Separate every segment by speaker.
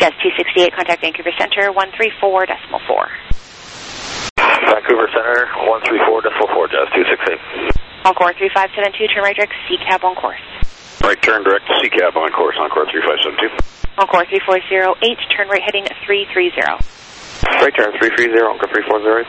Speaker 1: Jazz 268, contact Vancouver Center, 134.4.
Speaker 2: Vancouver Center, 134.4, Jazz 268.
Speaker 1: Encore 3572, turn right direct, C-cab on course.
Speaker 2: Right turn direct, C-cab on course, Encore 3572.
Speaker 1: Encore 3408, turn right heading 330.
Speaker 2: Right turn 330, Encore 3408.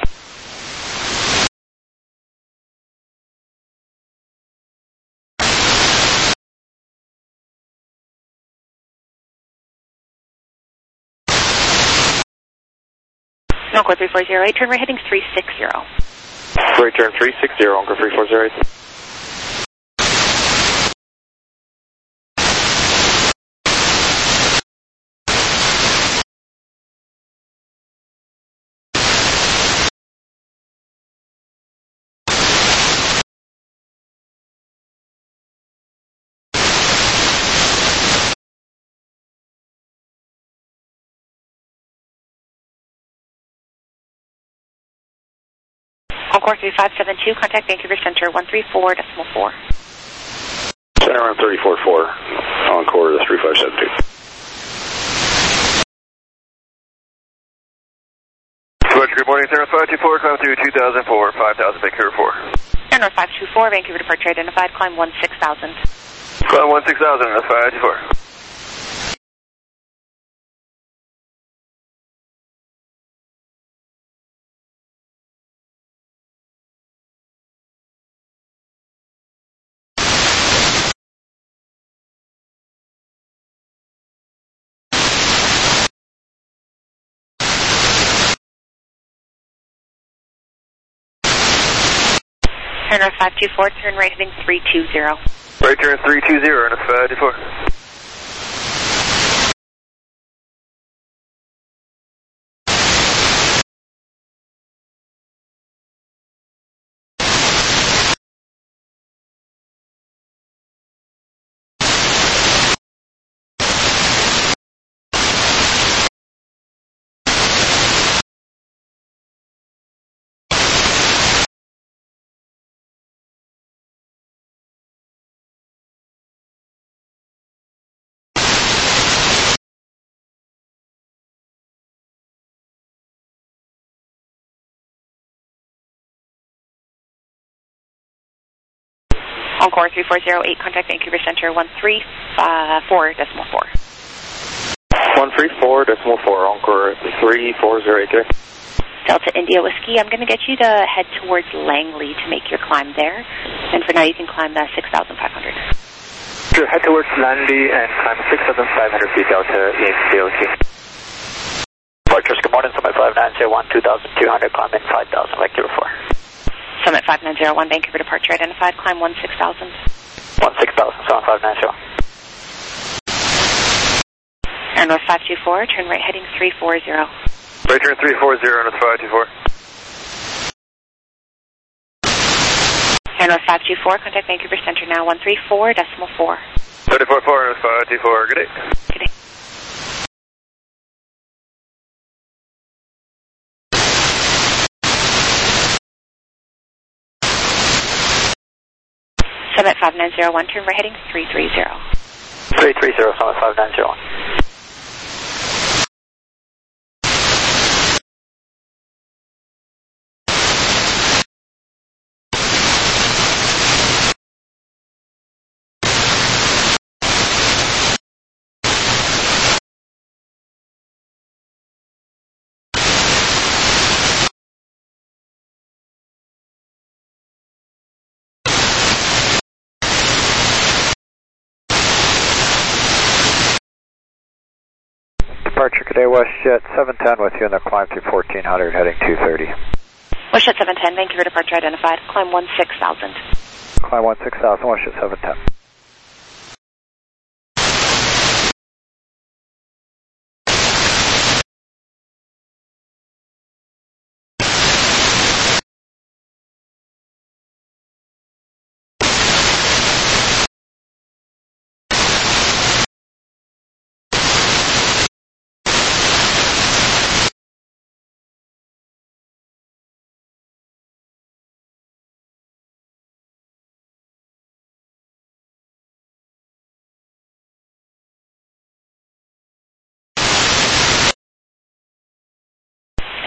Speaker 1: Encore 3408, turn right heading 360.
Speaker 2: Right turn 360, Encore 3408.
Speaker 1: Encore 3572, contact Vancouver Center, 134.4.
Speaker 2: Center on 34.4, Encore 3572. Good morning, Center 524, climb through 2004, 5000, Vancouver 4.
Speaker 1: Center 524, Vancouver departure identified, climb 16,000.
Speaker 2: Climb 16,000, that's 524.
Speaker 1: Center 524, turn right heading 320.
Speaker 2: Right turn 320, and it's 524.
Speaker 1: Encore 3408, contact Vancouver Center, 134.4.
Speaker 2: 134.4, Encore 3408, okay.
Speaker 1: Delta India Whiskey, I'm going to get you to head towards Langley to make your climb there. And for now, you can climb 6,500.
Speaker 2: Sure, head towards Langley and climb 6,500 feet, Delta India Whiskey. Departures, good morning, Summit 5901, 2,200, climb in 5,000, Vancouver 4.
Speaker 1: Summit 5901, Vancouver departure identified, climb 16,000.
Speaker 2: 16,000, Summit 590.
Speaker 1: Air North 524, turn right heading 340.
Speaker 2: Right turn 340, and it's 524.
Speaker 1: Air North 524, contact Vancouver Center now, 134.4.
Speaker 2: 34.4, and it's 524, good day.
Speaker 1: Good day. Summit 5901, turn right heading 330.
Speaker 2: 330, Summit 5901. Departure today, WestJet 710 with you in the climb through 1400, heading 230.
Speaker 1: WestJet 710, Vancouver departure identified, climb 16,000.
Speaker 2: Climb 16,000, WestJet 710.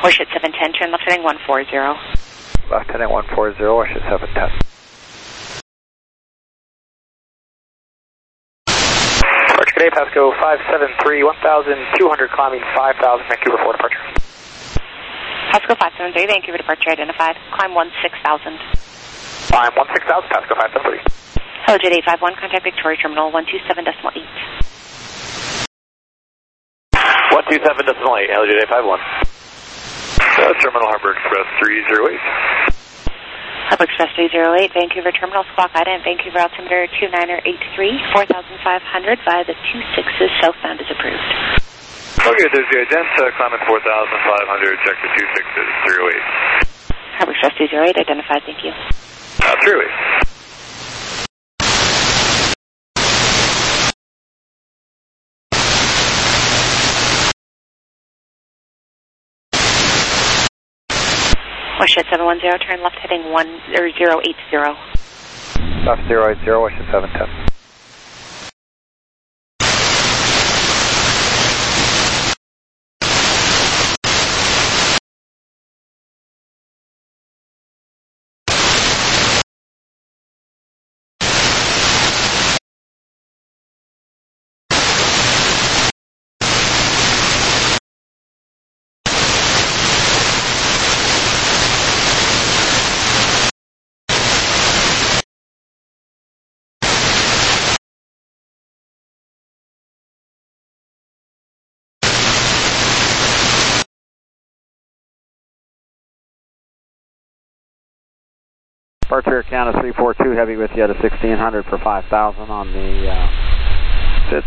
Speaker 1: Wish at 710, turn left heading 140.
Speaker 2: Left heading 140, wish at 710. Departure today, Pasco 573, 1,200 climbing 5,000, Vancouver for departure.
Speaker 1: Pasco 573, Vancouver departure identified. Climb 16,000.
Speaker 2: Climb 16,000, Pasco 573.
Speaker 1: Hello, Jet 851, contact Victoria Terminal 127.8.
Speaker 2: 127.8, Hello, Jet 851. Terminal Harbor Express 308.
Speaker 1: Harbor Express 308, Vancouver Terminal, squawk ident, Vancouver altimeter 2983, 4,500 via the 26's southbound is approved.
Speaker 3: Okay, there's the ident, climbing 4,500, check the 26's 308.
Speaker 1: Harbor Express 308, identified, thank you.
Speaker 3: 308.
Speaker 1: Wish at 710, turn left heading 080.
Speaker 2: Left 080, wish at 710. Departure count of 342, heavy with you at a 1600 for 5,000 on the SID.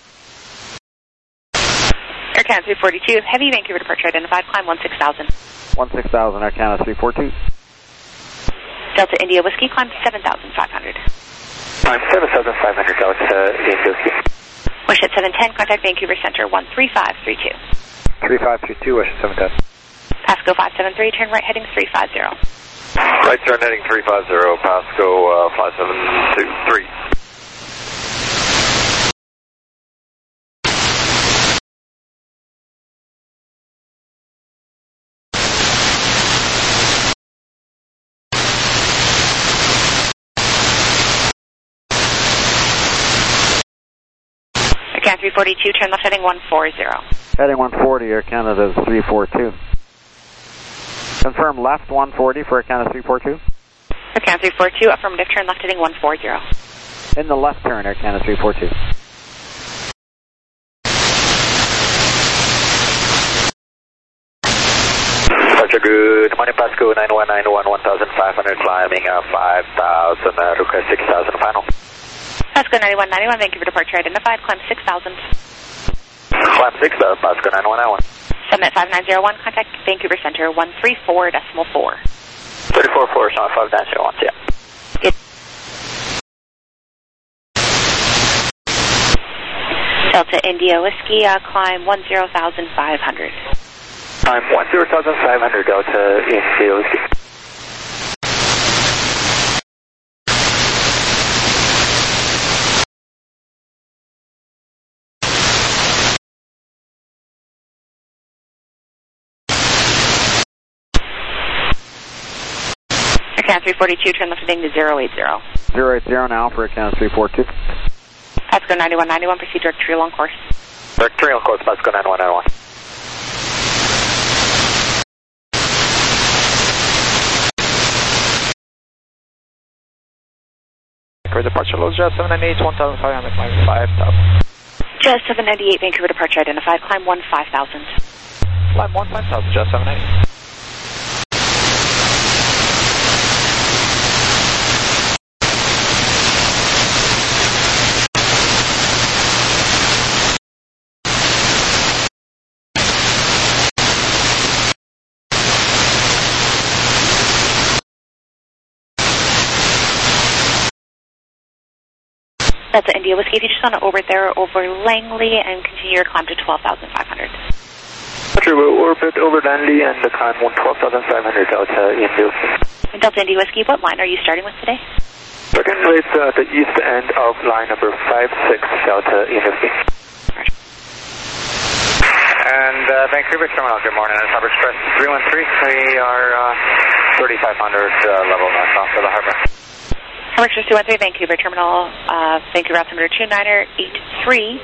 Speaker 1: Air Canada 342, heavy Vancouver departure identified, climb 16,000.
Speaker 2: 16,000, Air Canada 342.
Speaker 1: Delta India Whiskey, climb 7,500.
Speaker 2: Climb 7,500, Delta India Whiskey.
Speaker 1: Wish at 710, contact Vancouver Center 13532.
Speaker 2: 3532, wish at 710.
Speaker 1: Pasco 573, turn right heading 350.
Speaker 3: Right turn heading 350, Pasco 5723.
Speaker 1: Air Canada 342, turn left heading 140.
Speaker 2: Heading 140, Air Canada 342. Confirm left 140 for Air Canada 342.
Speaker 1: Air Canada 342, affirmative, turn left heading 140.
Speaker 2: In the left turn, Air Canada 342.
Speaker 3: Departure, good morning, Pasco 9191, 1,500, climbing 5,000, request 6,000 final.
Speaker 1: Pasco 9191, Vancouver departure identified, climb 6,000.
Speaker 3: Climb 6,000, Pasco 9191.
Speaker 1: Submit 5901, contact Vancouver Center 134.4.
Speaker 3: 34.4, Summit 5901, yeah.
Speaker 1: Delta India Whiskey, climb 10,500.
Speaker 2: Climb 10,500, Delta India Whiskey.
Speaker 1: Air Canada 342, turn left heading to 080.
Speaker 2: 080 now for Air Canada 342.
Speaker 1: Pasco 9191, proceed directory along course.
Speaker 3: Directory on course, Pasco 9191.
Speaker 2: Departure lows, Jet 798, 1,500, climb 5,000.
Speaker 1: Jet 798, Vancouver departure identified, climb 15,000.
Speaker 2: Climb 15,000, Jet 798.
Speaker 1: That's the India Whiskey. If you just want to orbit there over Langley and continue your climb to 12,500.
Speaker 2: Roger, we'll orbit over Langley and climb 12,500, Delta India Whiskey.
Speaker 1: Delta India Whiskey, what line are you starting with today?
Speaker 2: Second with the east end of line number 56, Delta India Whiskey.
Speaker 3: And Vancouver Terminal, good morning. It's Harbor Express 313. We are 3,500 level northbound for the harbor.
Speaker 1: Harbor Express 213, Vancouver Terminal, Vancouver altimeter 2983,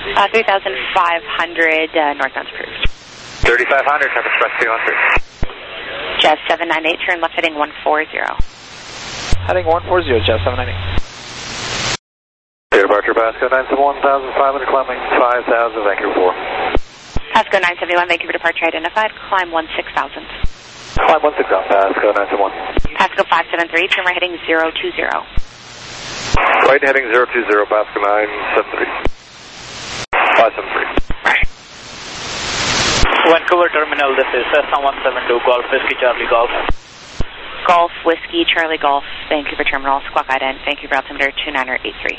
Speaker 1: 3,500 northbound approved.
Speaker 3: 3,500, Harbor Express 213.
Speaker 1: Jet 798, turn left heading 140.
Speaker 4: Heading 140, Jet 798.
Speaker 3: Departure Pasco 971,500, climbing 5,000, Vancouver 4.
Speaker 1: Pasco 971, Vancouver departure identified, climb 16,000.
Speaker 3: Climb 16,000, Pasco 971.
Speaker 1: Pasco 573, turn right heading 020.
Speaker 3: Right heading 020, Pasco 973. 573.
Speaker 1: Right.
Speaker 5: Vancouver Terminal, this is Cessna 172, Golf Whiskey Charlie Golf.
Speaker 1: Golf Whiskey Charlie Golf, Vancouver Terminal, squawk ident, Vancouver altimeter 2983.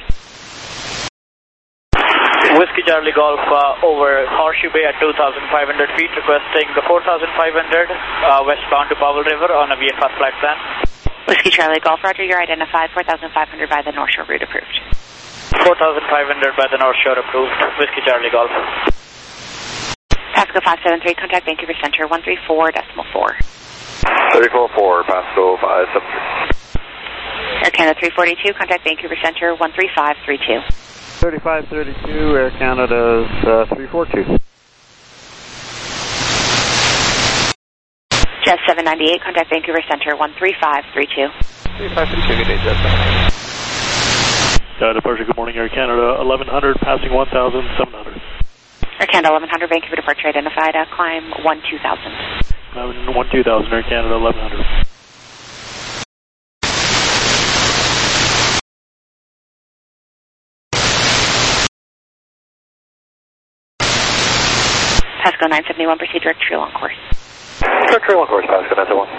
Speaker 5: Whiskey Charlie Golf over Horseshoe Bay at 2,500 feet, requesting 4,500 westbound to Powell River on a VFR flight plan.
Speaker 1: Whiskey Charlie Golf, roger, you're identified, 4,500 by the North Shore route approved.
Speaker 5: 4,500 by the North Shore approved, Whiskey Charlie Golf.
Speaker 1: Pasco 573, contact Vancouver Center 134.4.
Speaker 3: 344, Pasco 573.
Speaker 1: Air Canada 342, contact Vancouver Center 13532.
Speaker 6: 3532, Air Canada's 342.
Speaker 1: Jet 798, contact Vancouver Center 13532.
Speaker 4: 3532, good day, Jet 798.
Speaker 7: Departure, good morning, Air Canada 1100, passing 1,700.
Speaker 1: Air Canada 1100, Vancouver departure identified, climb 12,000.
Speaker 7: 12,000, Air Canada 1100.
Speaker 1: Pasco 971, proceed direct to your long course.
Speaker 3: Direct to your long course, Pasco 971.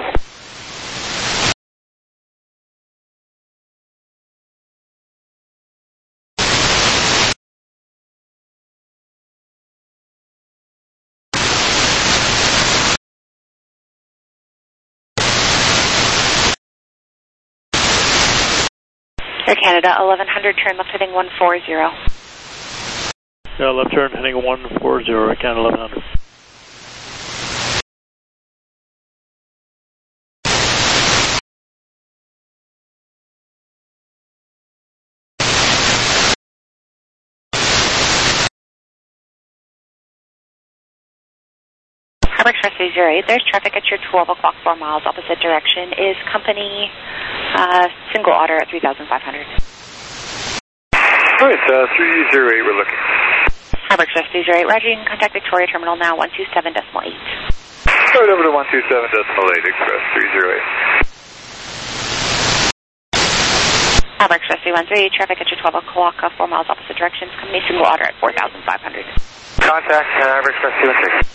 Speaker 1: Air Canada 1100, turn left heading 140.
Speaker 7: Yeah, left turn heading 140, Air Canada 1100.
Speaker 1: Harbor Express 308, there's traffic at your 12 o'clock 4 miles opposite direction. Is company single order at 3,500.
Speaker 3: Alright, 308, we're looking.
Speaker 1: Harbor Express 308, roger, you can contact Victoria Terminal now 127.8.
Speaker 3: Right over to 127.8, Express 308.
Speaker 1: Harbor Express 313, traffic at your 12 o'clock 4 miles opposite directions. Company single order at 4,500.
Speaker 3: Contact Harbor Express 213.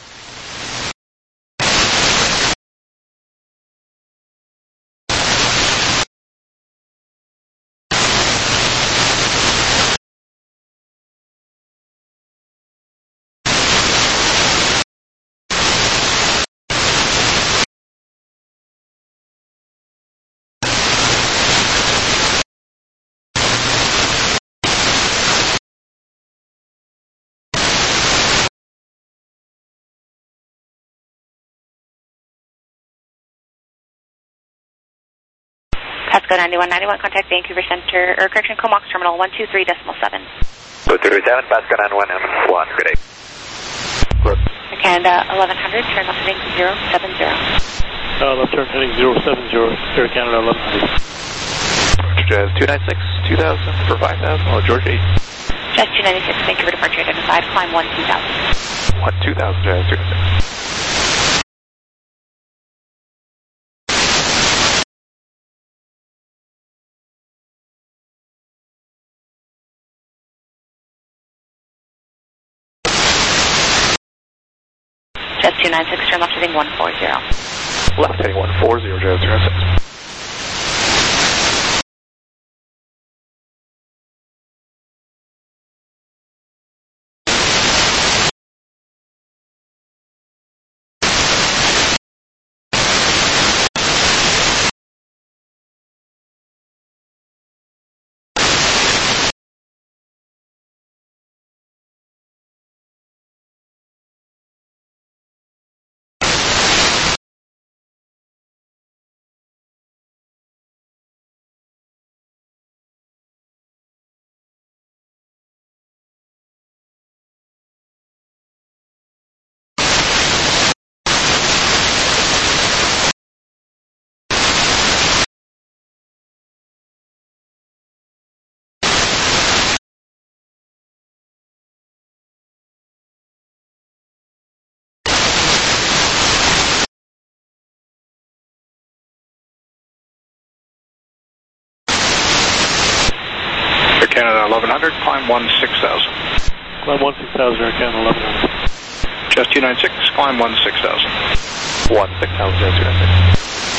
Speaker 1: Pasco 9191, contact Vancouver Center, or correction, Comox Terminal 123.7.
Speaker 3: 237, Pasco 911, good day.
Speaker 1: Air Canada 1100, turn left heading 070.
Speaker 7: Left turn heading 070, Air Canada 1100.
Speaker 4: Jazz 296, 2000 for 5,000, George 8.
Speaker 1: Jazz 296, Vancouver departure identified, climb 12,000.
Speaker 4: 12,000, Jazz 296.
Speaker 1: Jazz 296, turn left heading 140.
Speaker 4: Left heading 140, Jazz 296.
Speaker 3: 1100, climb 16,000.
Speaker 7: Climb 16,000, Air Canada 1100.
Speaker 3: Just 296, climb 16,000.
Speaker 4: 16,000, 296.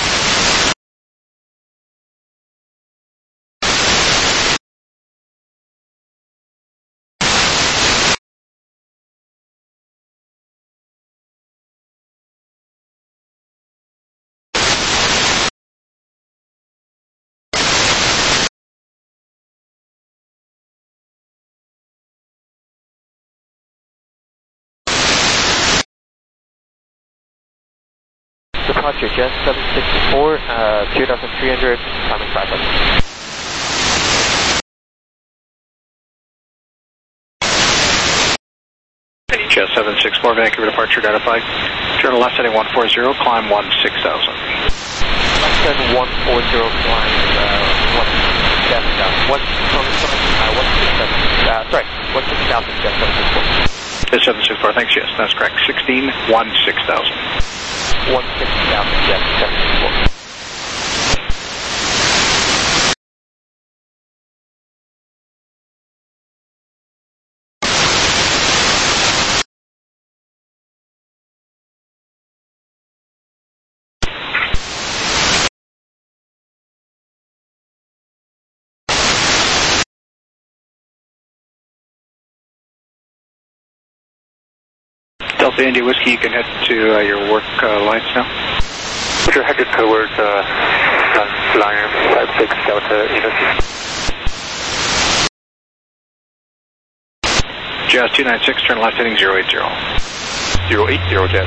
Speaker 8: Departure, Jet 764, 2,300, climbing 5,000.
Speaker 3: Jet 764, Vancouver departure identified. Turn left heading 140, climb 16,000.
Speaker 8: Left heading 140, climb 17,000. 16,000, Jet 764.
Speaker 3: Jet 764, thanks, yes, that's correct. 16,000.
Speaker 8: 16,000, Jet 764.
Speaker 3: Delta India Whiskey, you can head to your work lines now.
Speaker 2: Roger, headed towards liner 56 Delta India.
Speaker 3: Jazz 296, turn left heading 080.
Speaker 4: 080, Jazz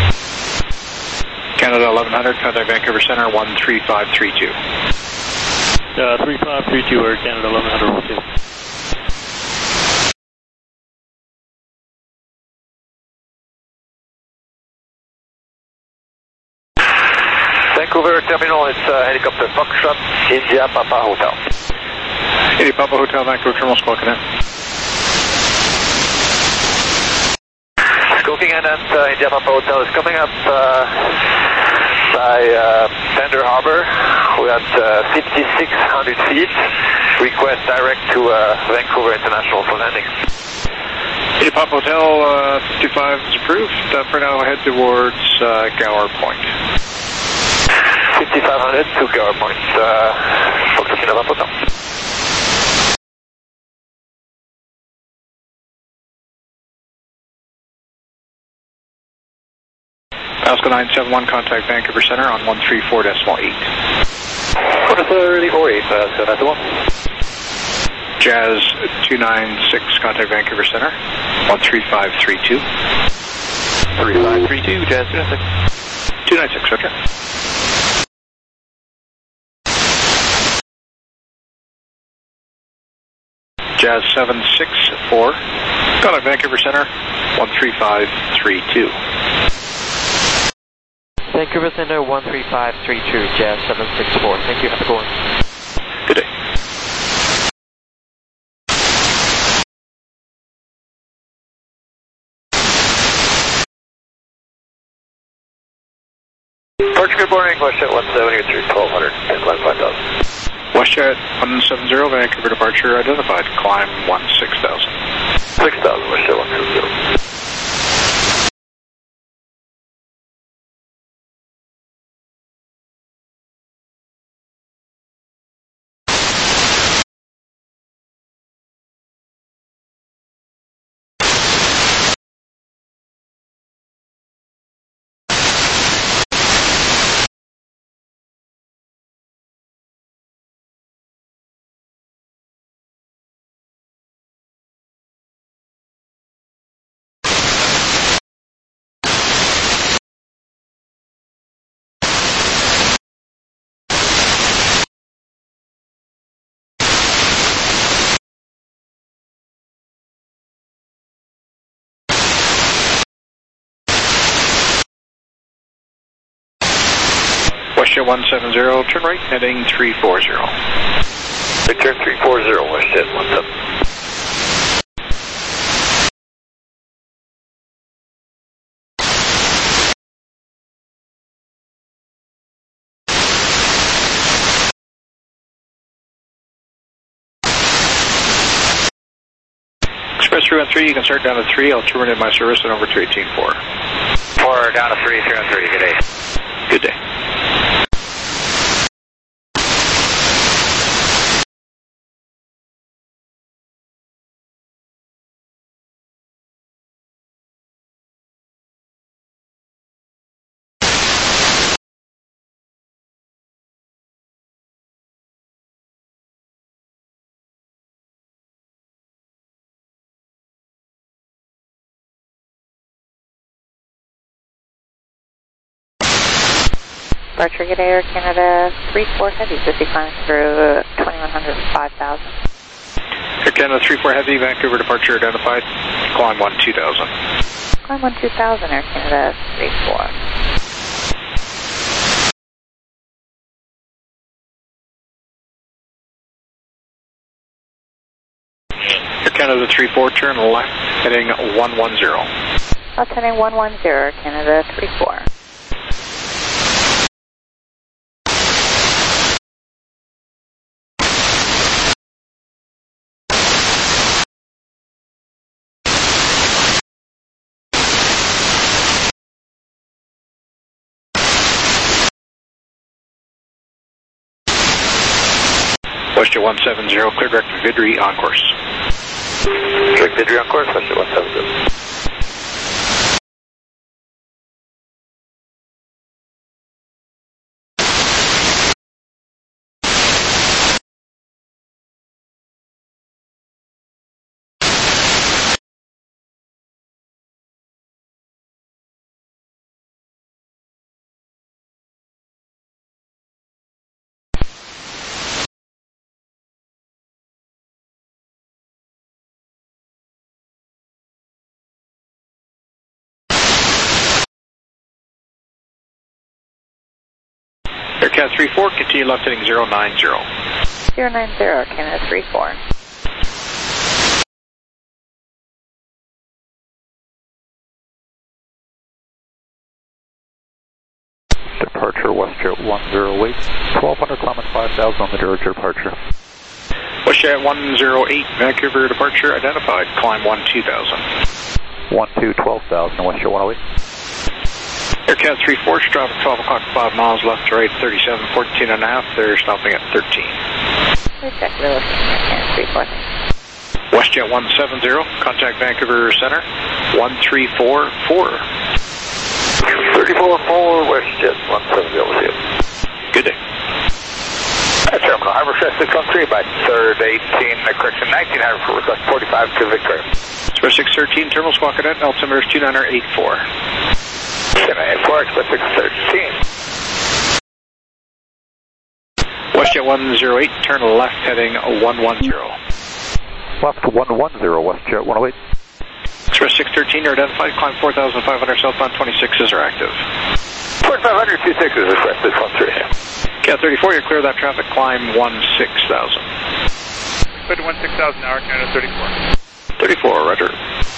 Speaker 4: 296.
Speaker 3: Canada 1100, contact Vancouver Center 13532.
Speaker 7: 3532, Air Canada 1100, okay.
Speaker 3: Vancouver Terminal, it's helicopter Foxtrot, India Papa Hotel. India Papa Hotel, Vancouver Terminal, Squawk in. Squawking in at India Papa Hotel is coming up by Tender Harbor. We're at 5,600 feet. Request direct to Vancouver International for landing. India Papa Hotel, 55 is approved. For now, head towards Gower Point. 5,500 to Gower Point. Fox India Papa Hotel. Pascal 971, contact Vancouver Center on 134.8. What is the 48, so that's the one. Jazz 296, contact Vancouver Center, 13532.
Speaker 4: 3532, Jazz 296.
Speaker 3: 296, okay. Jazz 764, contact Vancouver Center, 13532.
Speaker 8: Vancouver Center 13532, Jazz 764. Thank you, have a good one.
Speaker 3: Good day. Departure, good morning, WestJet 173, 1200, and climb 5,000. WestJet 170, Vancouver departure identified, climb 16,000. 6,000, WestJet 170. WestJet 170, turn right, heading 340. Return 340, WestJet 170.
Speaker 4: 313, you can start down to 3. I'll terminate my service and over to 18-4.
Speaker 3: 4 down to 3, 313. Good day.
Speaker 4: Good day.
Speaker 1: Departure, good day, Air Canada 34 Heavy, 50 climbs through 2100 and 5000.
Speaker 4: Air Canada 34 Heavy, Vancouver departure identified, climb 12000.
Speaker 1: Climb 12000, Air Canada 34.
Speaker 4: Air Canada 34, turn left, heading 110.
Speaker 1: Left heading 110, Air Canada 34.
Speaker 4: WestJet 170, clear direct to Vidri on course.
Speaker 3: Direct Vidri on course, WestJet 170.
Speaker 4: Aircat 34, continue left heading 090.
Speaker 1: 090, Canada 34.
Speaker 9: Departure WestJet 108, 1200, climb 5000 on the Georgia departure.
Speaker 4: WestJet 108, Vancouver departure identified, climb 12000.
Speaker 9: 12,000, WestJet 108.
Speaker 4: Aircat 34, traffic 12 o'clock, 5 miles left to right, 37, 14 and a half. They're stopping at 13.
Speaker 1: Exactly, Aircat 34.
Speaker 4: WestJet 170, contact Vancouver Center, 1344.
Speaker 3: 34-4, WestJet 170, over here.
Speaker 4: Good day.
Speaker 3: Terminal, Harbor Express 613 by 3rd 18, correction 19, Harbor for request 45 to Victoria.
Speaker 4: Express 613, terminal squawk cadet, altimeter is 2984.
Speaker 3: 2984, Express 613.
Speaker 4: WestJet 108, turn left heading 110.
Speaker 9: Left 110, WestJet 108.
Speaker 4: Express 613, you're identified, climb 4,500, southbound 26s are active.
Speaker 3: 4,500, 26 is Express 613.
Speaker 4: Cat 34, you're clear of that traffic, climb 16,000.
Speaker 7: Clear to 16,000 now, Canada 34.
Speaker 4: 34, roger.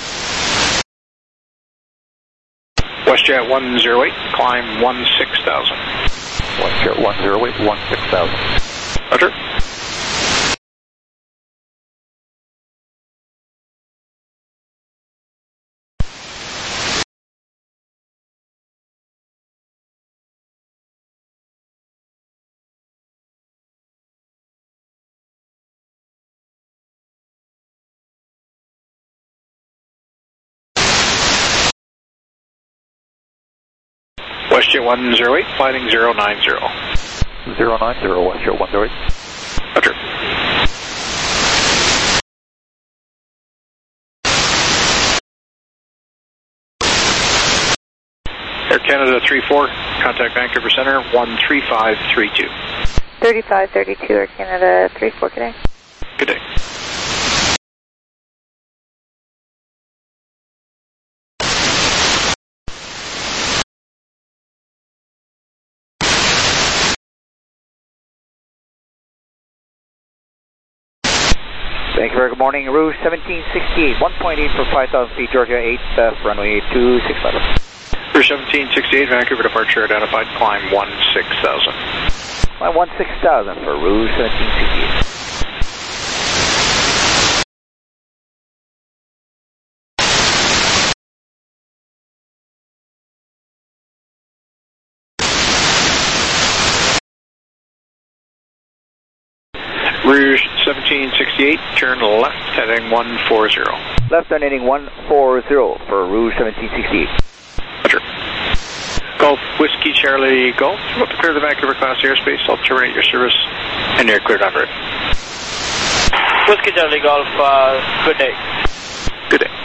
Speaker 4: WestJet 108, climb 16,000.
Speaker 9: WestJet 108, 16,000.
Speaker 4: Roger. WestJet 108, flighting 090.
Speaker 9: 090, WestJet 108.
Speaker 4: Roger. Air Canada 34, contact Vancouver Center, 13532.
Speaker 1: 3532, Air Canada 34, good day.
Speaker 4: Good day.
Speaker 10: Vancouver, good morning. Rouge 1768, 1.8 for 5,000 feet, Georgia 8, runway 26 level.
Speaker 4: Rouge 1768, Vancouver departure identified, climb 16,000.
Speaker 10: Climb 16,000 for Rouge 1768.
Speaker 4: Rouge 1768, turn left, heading 140.
Speaker 10: Left turn heading 140 for Rouge 1768.
Speaker 4: Roger. Golf Whiskey Charlie Golf, about to clear the Vancouver class airspace. I'll terminate your service and you're cleared on route.
Speaker 5: Whiskey Charlie Golf, good day.
Speaker 4: Good day.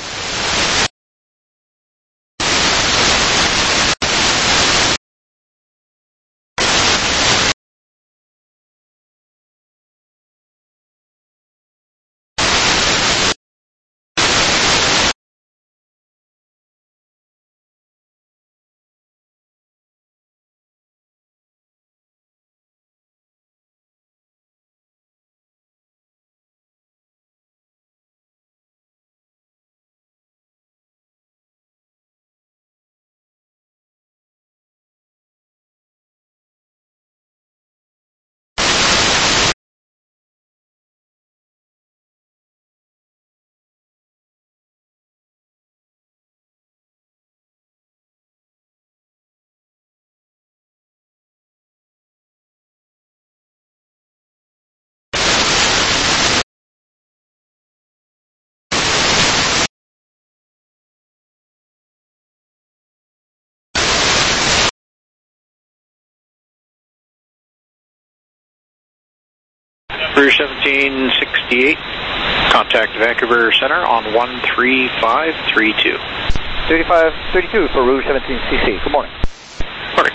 Speaker 4: Rouge 1768, contact Vancouver Center on 13532.
Speaker 10: 3532 for Rouge 1768. Good morning.
Speaker 4: Morning.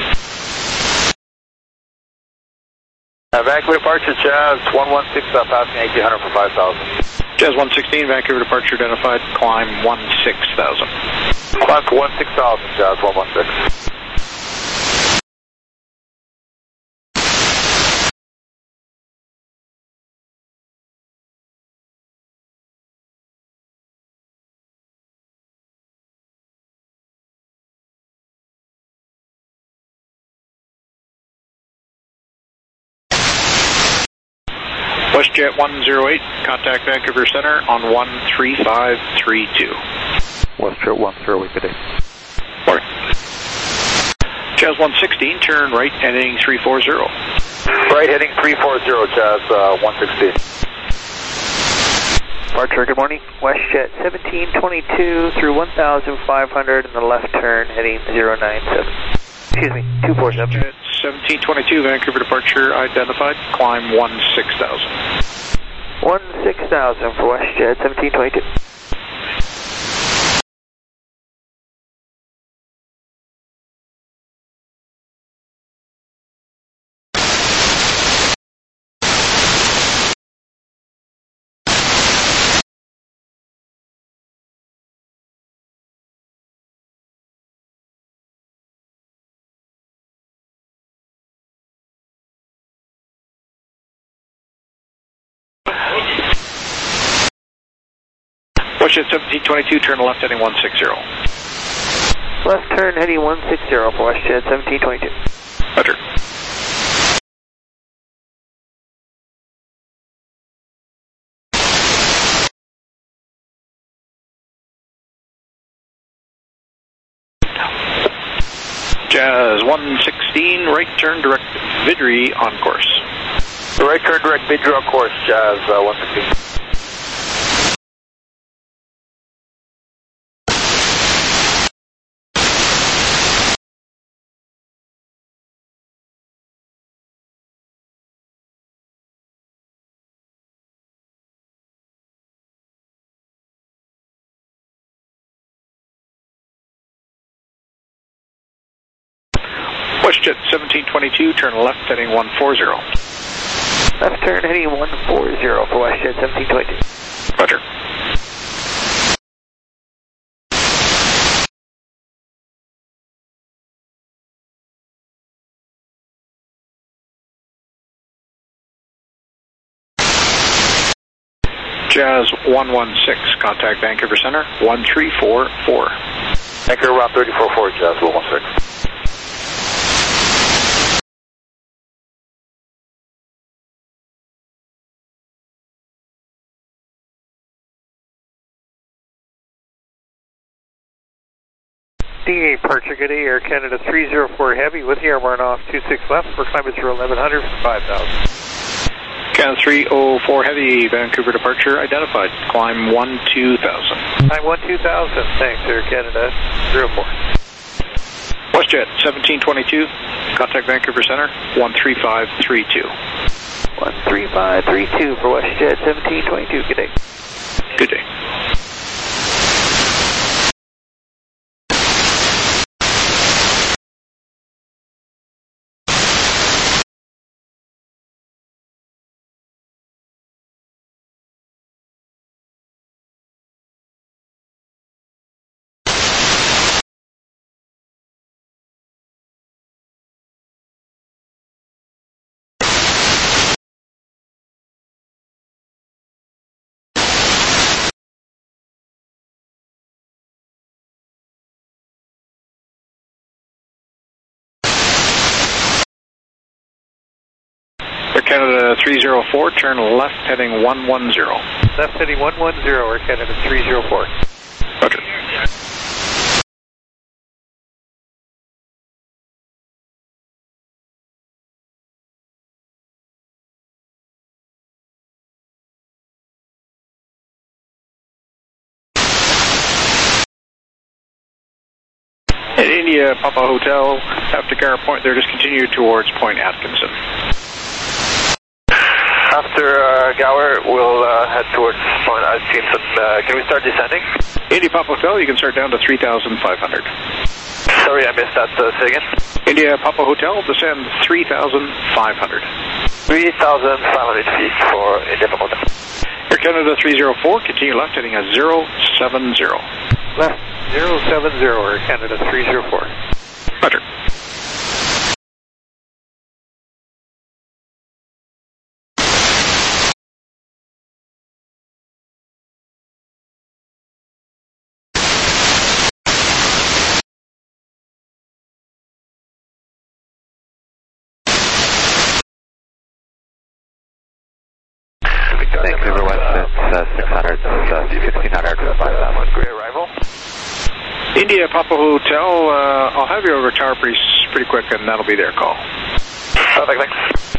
Speaker 3: Vancouver departure, Jazz 116, passing 1800 for 5,000.
Speaker 4: Jazz 116, Vancouver departure identified, climb 16,000.
Speaker 3: Climb to 16,000, Jazz 116.
Speaker 4: WestJet 108, contact Vancouver Center on 13532.
Speaker 9: WestJet 108, good day.
Speaker 4: Morning. Jazz 116, turn right, heading 340.
Speaker 3: Right, heading 340, Jazz 116.
Speaker 8: Departure, good morning. WestJet 1722 through 1,500 and the left turn heading 097. Excuse me, 247.
Speaker 4: WestJet 1722, Vancouver departure identified, climb 16,000.
Speaker 8: 16,000 for WestJet 1722.
Speaker 4: WestJet 1722, turn left heading 160.
Speaker 8: Left turn heading 160 for WestJet 1722.
Speaker 4: Roger. Jazz 116, right turn direct Vidri on course.
Speaker 3: Right turn direct Vidri on course, Jazz 116.
Speaker 4: WestJet 1722, turn left heading 140.
Speaker 8: Left turn heading 140 for WestJet 1722.
Speaker 4: Roger. Jazz 116, contact Vancouver Center 1344.
Speaker 3: Vancouver route 344, Jazz 116.
Speaker 7: DA departure, good day, Air Canada 304 Heavy with the air burn off 26 left for climb at 1100 for 5,000.
Speaker 4: Can 304 Heavy, Vancouver departure identified. Climb 12000.
Speaker 8: Climb 12000. Thanks, Air Canada 04.
Speaker 4: WestJet 1722, contact Vancouver Center 13532.
Speaker 8: 13532 for WestJet 1722. Good day.
Speaker 4: Good day. Air Canada 304, turn left heading 110.
Speaker 8: Left heading 110, Air Canada 304.
Speaker 4: Roger. At India Papa Hotel, after Garrett Point, they're just continue towards Point Atkinson.
Speaker 3: After Gower, we'll head towards Point Atkinson. Can we start descending?
Speaker 4: India Papa Hotel, you can start down to 3,500.
Speaker 3: Sorry, I missed that. Say again.
Speaker 4: India Papa Hotel, descend 3,500.
Speaker 3: 3,500 feet for India Papa Hotel.
Speaker 4: Air Canada 304, continue left heading at 070.
Speaker 8: Left 070, Air Canada 304.
Speaker 4: Roger.
Speaker 2: Vancouver West, it's 600, 1600, 5000.
Speaker 3: Great arrival.
Speaker 4: India Papa Hotel, I'll have you over tower pretty quick, and that'll be their call.
Speaker 3: Perfect, thanks.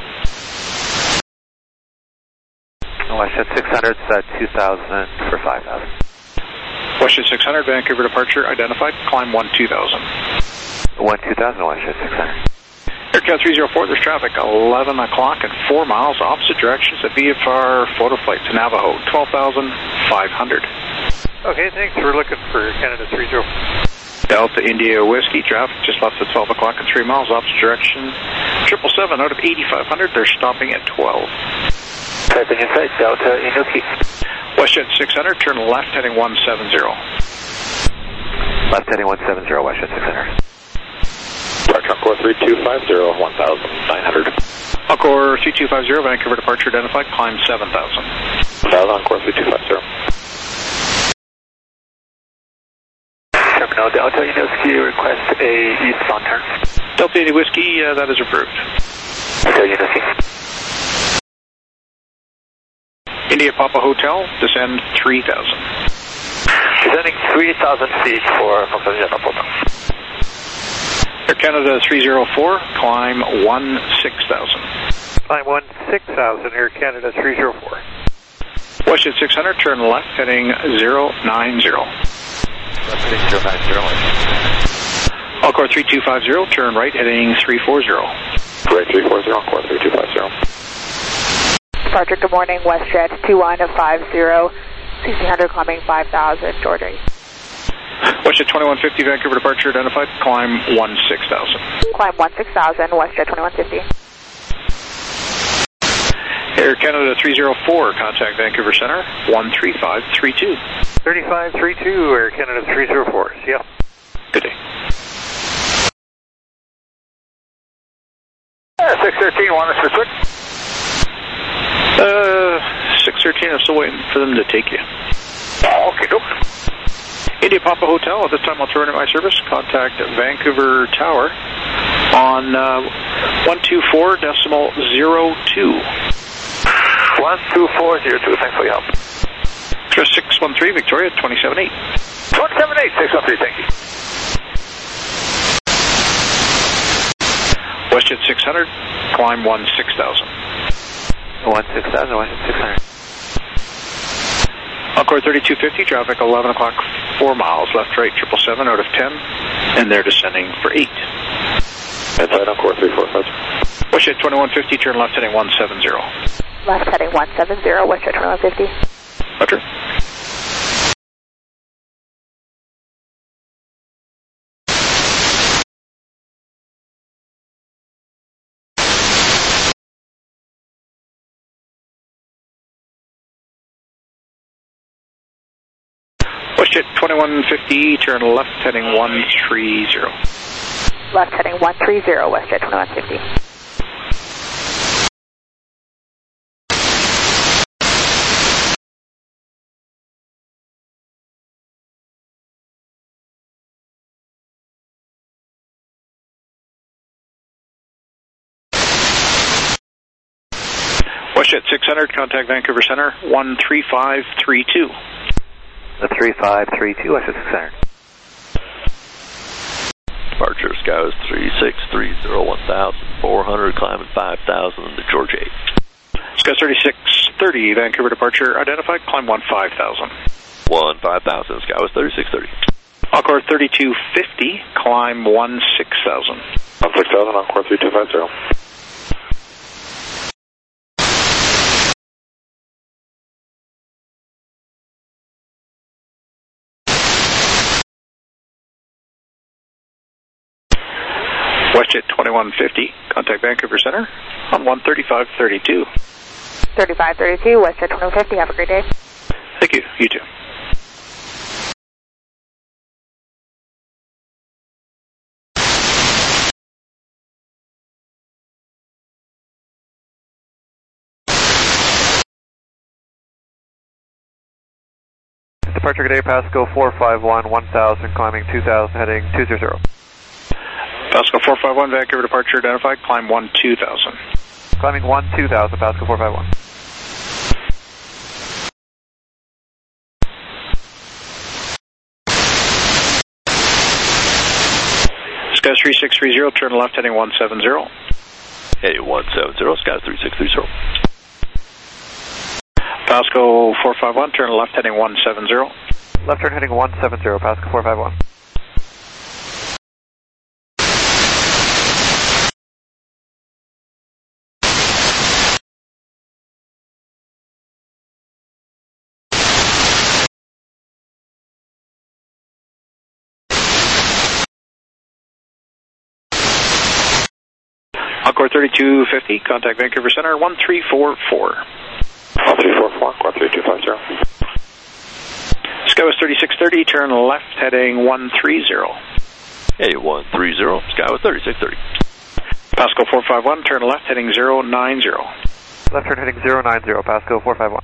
Speaker 2: WestJet 600, 2000 for 5000.
Speaker 4: WestJet 600, Vancouver departure identified. Climb 12000.
Speaker 2: 12000, WestJet 600.
Speaker 4: Aircat 304, there's traffic 11 o'clock and 4 miles opposite directions at VFR photo flight to Navajo, 12,500.
Speaker 8: Okay, thanks. We're looking for Canada 304.
Speaker 4: Delta India Whiskey, traffic just left at 12 o'clock and 3 miles opposite direction. 777 out of 8,500, they're stopping at 12.
Speaker 2: Typing inside, Delta India Whiskey.
Speaker 4: WestJet 600, turn left heading 170.
Speaker 2: Left heading 170, WestJet 600.
Speaker 3: Departure Encore 3250, 1,900.
Speaker 4: Encore 3250, Vancouver departure identified, climb 7,000.
Speaker 3: Encore 3250.
Speaker 2: Terminal Delta India Whiskey, request a eastbound turn.
Speaker 4: Delta India Whiskey, that is approved.
Speaker 2: Delta India Whiskey.
Speaker 4: India Papa Hotel, descend 3,000.
Speaker 3: Descending 3,000 feet from India Papa Hotel.
Speaker 4: Air Canada 304, climb 16,000.
Speaker 8: Climb 16,000, Air Canada 304.
Speaker 4: WestJet 600, turn left heading 090.
Speaker 2: Left heading 090.
Speaker 4: Encore 3250, turn right heading 340.
Speaker 3: Right 340, Encore 3250.
Speaker 11: Departure, good morning, WestJet 2150, 1600 climbing 5,000, Georgia.
Speaker 4: WestJet 2150, Vancouver departure identified, climb 16,000.
Speaker 11: Climb 16,000, WestJet 2150.
Speaker 4: Air Canada 304, contact Vancouver Center, 13532.
Speaker 8: 3532, Air Canada 304, see ya.
Speaker 4: Good day.
Speaker 3: 613, want us to switch?
Speaker 4: 613, I'm still waiting for them to take you.
Speaker 3: Okay, nope.
Speaker 4: India Papa Hotel, at this time I'll terminate my service. Contact Vancouver Tower on 124.02.
Speaker 3: 12402, thanks for your help.
Speaker 4: Express 613, Victoria, 278.
Speaker 3: 278, 613, thank you.
Speaker 4: WestJet 600, climb 16,000.
Speaker 8: 16,000, West 600.
Speaker 4: Encore 3250, traffic 11 o'clock, 4 miles, left, right, 777 out of 10, and they're descending for 8.
Speaker 3: Inside Encore 345.
Speaker 4: WestJet 2150, turn left heading 170.
Speaker 11: Left heading 170, WestJet 2150.
Speaker 4: Roger. WestJet 2150, turn left heading 130.
Speaker 11: Left heading 130, WestJet 2150.
Speaker 4: WestJet 600, contact Vancouver Center, 13532.
Speaker 8: The 3532, WestJet 600.
Speaker 12: Departure Skywest 3630, 1,400, climbing 5,000 to Georgia 8.
Speaker 4: Skywest 3630, Vancouver departure identified, climb 15,000.
Speaker 12: 15,000, Skywest 3630.
Speaker 4: Encore 3250, climb 16,000.
Speaker 3: 16,000, Encore 3250.
Speaker 4: WestJet 2150, contact Vancouver Center on 13532.
Speaker 11: 3532, WestJet 2150, have a great day.
Speaker 4: Thank you, you too.
Speaker 6: Departure today, Pasco 451, 1000, climbing 2000, heading 200.
Speaker 4: Pasco 451, Vancouver departure identified, climb 12,000.
Speaker 6: Climbing 12,000, Pasco 451.
Speaker 4: Skywest 3630, turn left heading 170.
Speaker 12: Hey, 170, Skywest 3630.
Speaker 4: Pasco 451, turn left heading 170.
Speaker 6: Left turn heading 170, Pasco 451.
Speaker 4: Encore 3250, contact Vancouver Center, 1344.
Speaker 3: 1344, Encore 3250.
Speaker 4: Skywest 3630, turn left heading 130.
Speaker 12: Hey, 130, Skywest 3630.
Speaker 4: Pasco 451, turn left heading 090.
Speaker 6: Left turn heading 090, Pasco 451.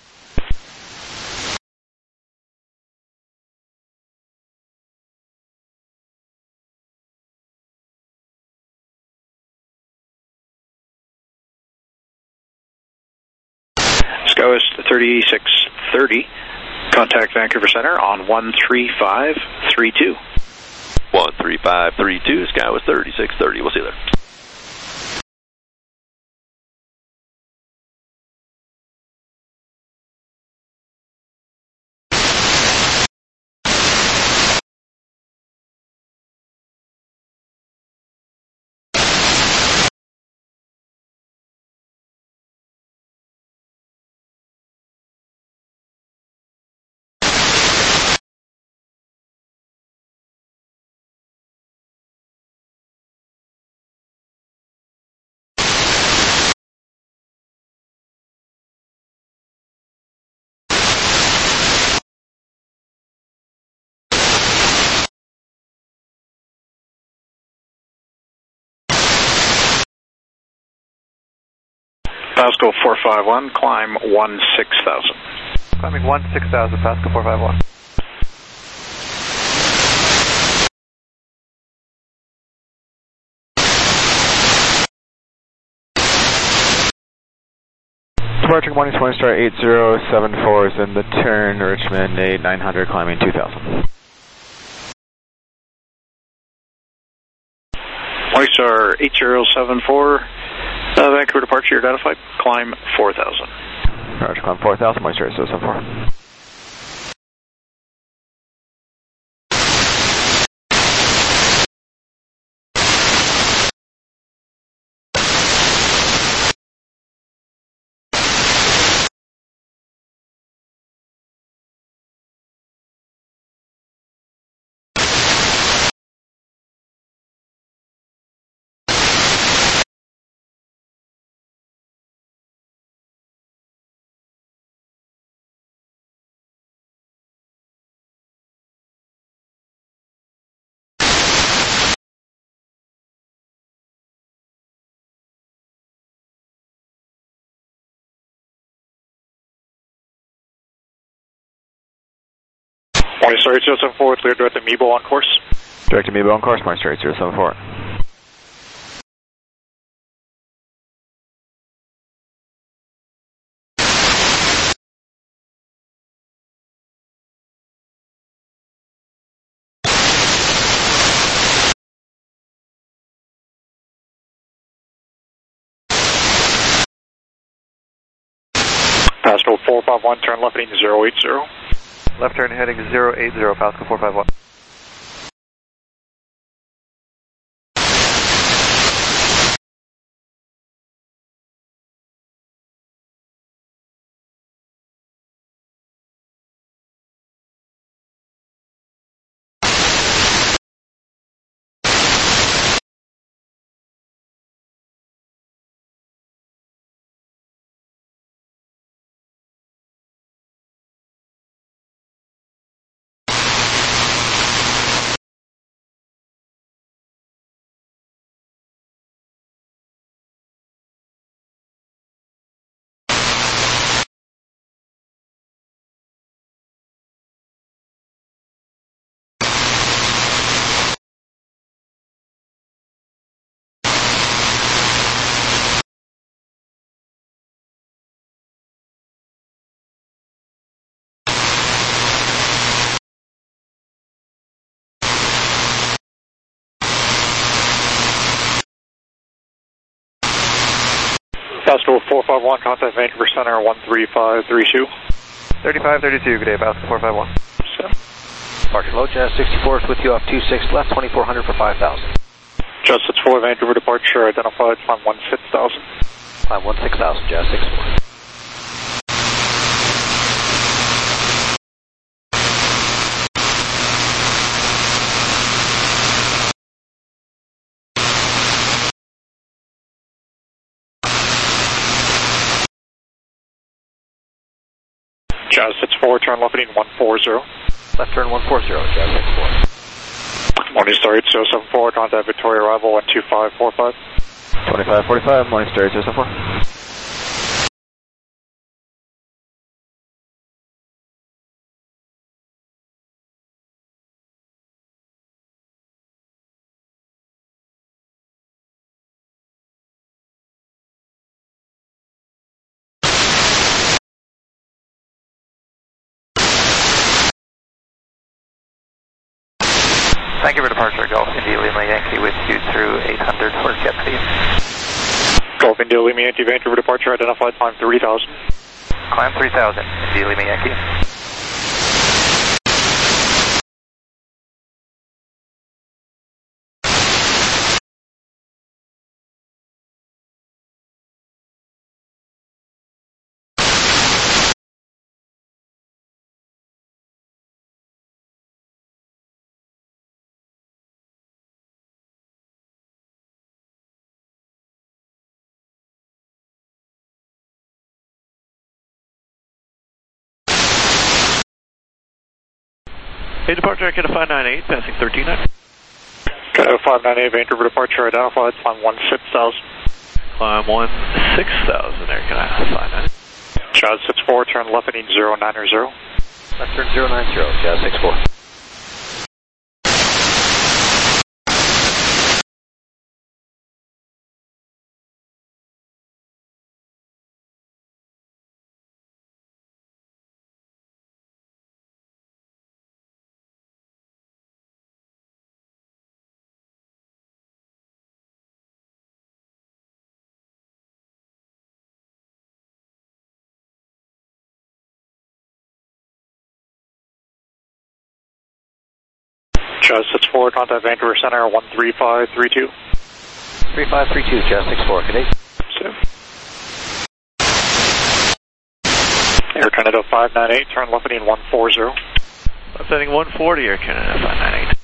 Speaker 4: Skywest 3630, contact Vancouver Center on 13532.
Speaker 12: 13532, Skywest 3630, we'll see you there.
Speaker 4: Pasco 451, climb 16,000.
Speaker 6: Climbing 16,000, Pasco 451. Departure morning, Morning Star 8074 is in the turn, Richmond 8900, climbing 2000.
Speaker 4: Morning Star 8074, Vancouver departure, you're identified. Climb 4,000.
Speaker 6: Roger, climb 4,000, moisture rate 074.
Speaker 4: Moisture rate 074, clear direct Amiibo on course.
Speaker 6: Direct Amiibo on course, moisture rate 074.
Speaker 4: Pascal 451, turn left heading 080.
Speaker 8: Left turn heading 080, Pascal 451.
Speaker 4: Pascal 451, contact Vancouver Center 13532.
Speaker 8: 3532, good day, Pascal 451.
Speaker 10: Departure low, Jazz 64 is with you off 26 left, 2400 for 5,000.
Speaker 4: Jazz 64, Vancouver departure, identified, climb 16,000.
Speaker 10: Climb 16,000, Jazz 64.
Speaker 4: Jazz 64, turn left heading 140.
Speaker 10: Left turn 140, Jazz 64.
Speaker 4: Morning Star 8074, contact Victoria arrival 12545.
Speaker 6: 2545, morning Star 8074.
Speaker 8: Thank you for departure, Golf India Lima Yankee with you through 800 for jet speed.
Speaker 4: Golf India Lima Yankee, Vancouver departure, identified, climb 3000.
Speaker 8: Climb 3000, India Lima Yankee.
Speaker 7: Hey, departure, I get a 598, passing 1300.
Speaker 4: Okay, 598, Vancouver departure, identified, climb 16,000.
Speaker 7: Climb 16,000 there, can I 590?
Speaker 4: Jazz 64, turn left heading 090.
Speaker 10: Left turn 090, Jazz 64.
Speaker 4: Jazz 64, contact Vancouver Center 13532.
Speaker 10: 3532, Jazz 64, good day.
Speaker 4: Air Canada 598, turn left heading 140.
Speaker 6: Left heading 140, Air Canada 598.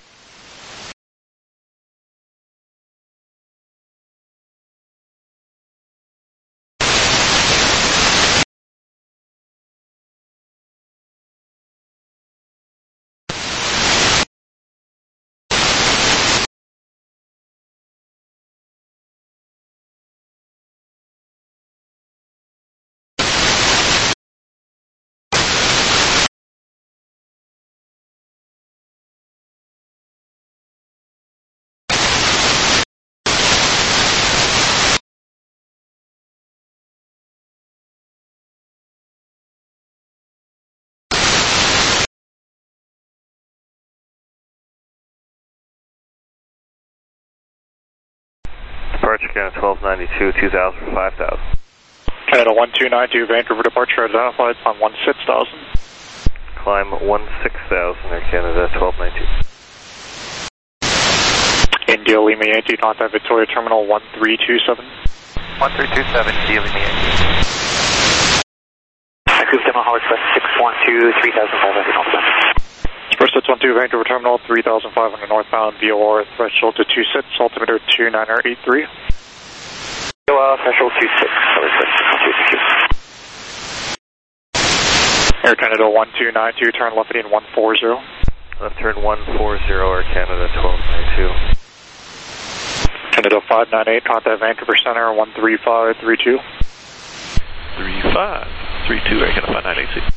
Speaker 13: Departure Canada 1292, 2000 for 5000.
Speaker 4: Canada 1292, Vancouver departure identified on 16,000.
Speaker 13: Climb 16,000, Air Canada 1292.
Speaker 4: India Lima Yankee, contact Victoria Terminal 1327.
Speaker 8: 1327, India Lima Yankee.
Speaker 2: Vancouver Terminal, Howard Express 612, 3,500 northbound.
Speaker 4: Express 612, Vancouver Terminal 3,500 northbound, VOR threshold to 26, altimeter 2983.
Speaker 2: Threshold 26, Howard Express 612.
Speaker 4: Air Canada 1292, turn left heading 140.
Speaker 13: Left turn 140, Air Canada 1292.
Speaker 4: Canada 598, contact Vancouver Center 13532.
Speaker 6: 3532, Air Canada 598.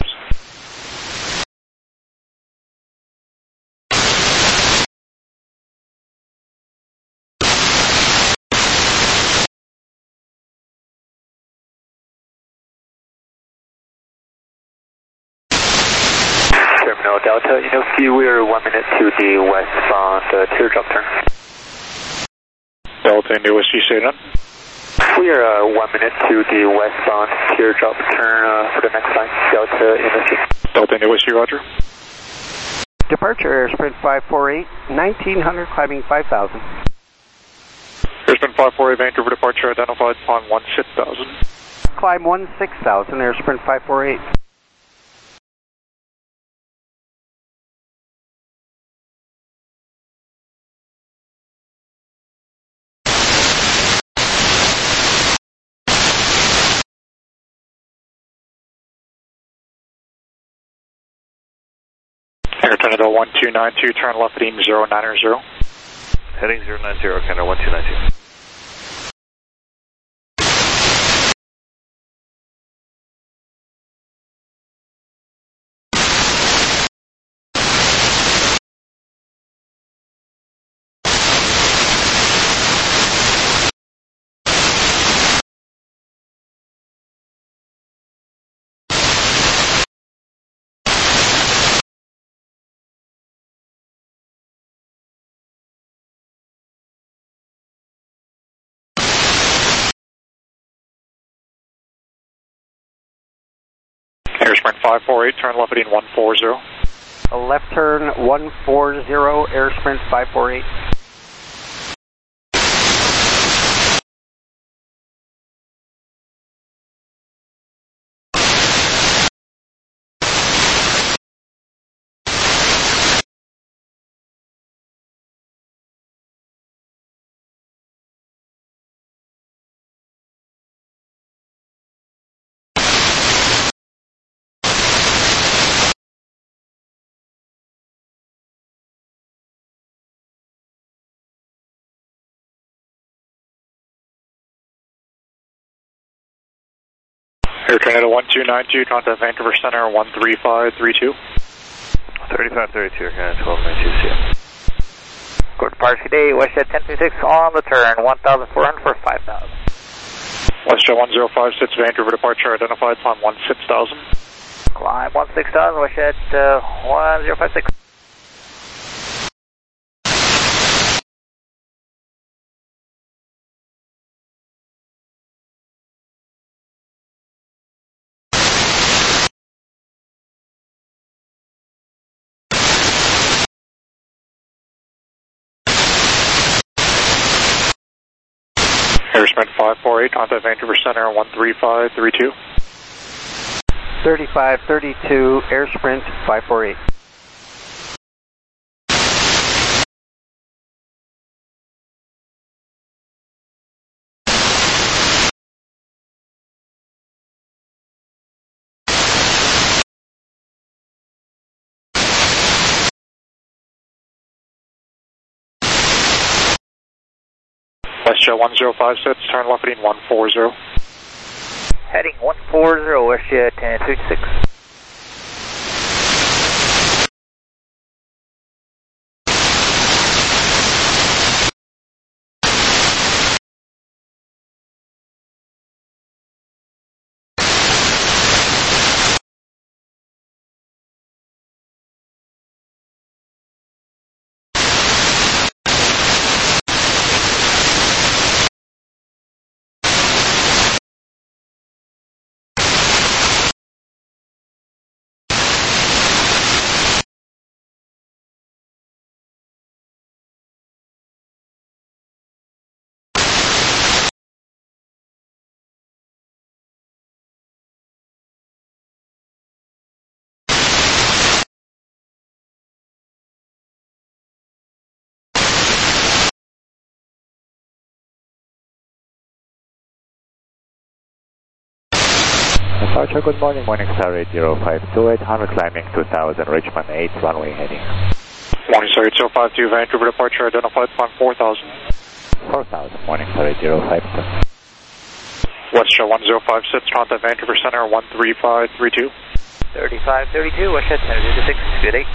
Speaker 2: Terminal Delta, Inoki, we are 1 minute to the westbound teardrop turn.
Speaker 4: Delta into Whiskey, say that.
Speaker 2: We are 1 minute to the westbound teardrop turn for the next line, Delta Inoki.
Speaker 4: Delta into Whiskey, roger.
Speaker 14: Departure, Airsprint 548, 1900, climbing 5000.
Speaker 4: Airsprint 548, Vancouver departure identified on 16,000.
Speaker 14: Climb 16,000, Airsprint 548.
Speaker 4: Air Canada 1292, turn left heading 090.
Speaker 13: Heading 090, Canada 1292.
Speaker 4: Airsprint 548, turn left heading 140.
Speaker 14: A left turn 140, Airsprint 548.
Speaker 4: Air Canada 1292, contact Vancouver Center 13532.
Speaker 13: 3532, Air Canada 1292, see ya.
Speaker 10: Good departure today, WestJet 1026 on the turn, 1,400 for 5,000.
Speaker 4: WestJet 1056, Vancouver departure identified on 16,000.
Speaker 10: Climb 16,000, WestJet 1056.
Speaker 4: Airsprint 548, contact Vancouver Center 13532.
Speaker 14: 3532, Airsprint 548.
Speaker 4: WestJet 1056, turn left heading 140.
Speaker 10: Heading 140, WestJet 1056.
Speaker 9: Departure, good morning, Morningstar 8052, 800 climbing 2000, Richmond 8, runway heading.
Speaker 4: Morningstar 8052, Vancouver departure, identified climb 4000.
Speaker 9: 4000, Morningstar 8052.
Speaker 4: WestJet 1056, contact Vancouver Center 13532.
Speaker 10: 3532, WestJet 1056, good day.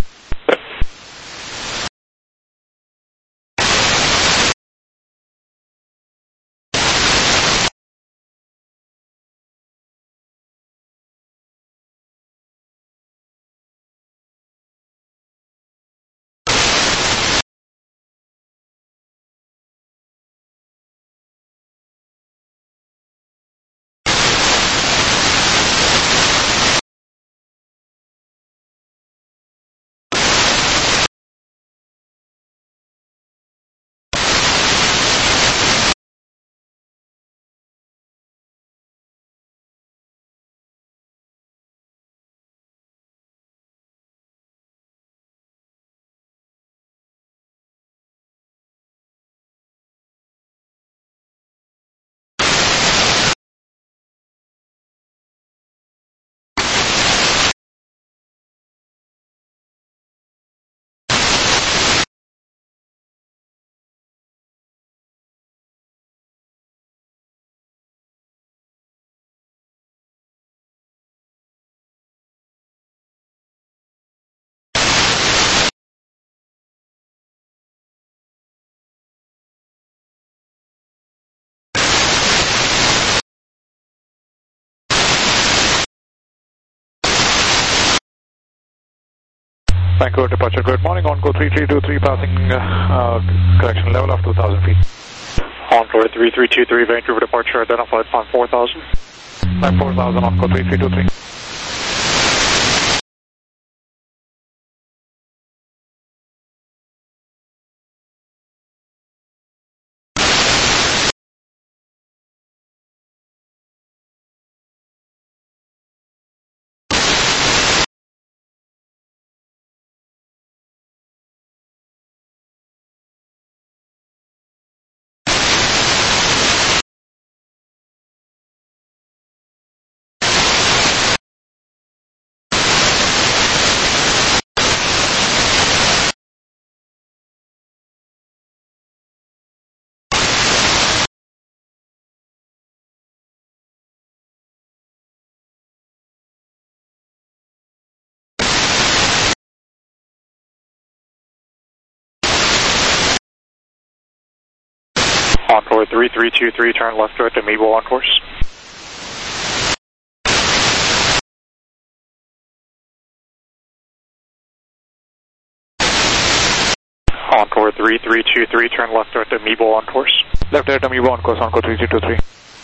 Speaker 4: Vancouver departure, good morning, Encore 3323, passing correction level of 2000 feet. Encore 3323, Vancouver departure, identified climb 4000. Climb 4000, Encore 3323. Encore 3323, turn left right to Meebo on course. Encore 3323, turn left right to Meebo on course. Left right to Meebo on course, Encore 3323.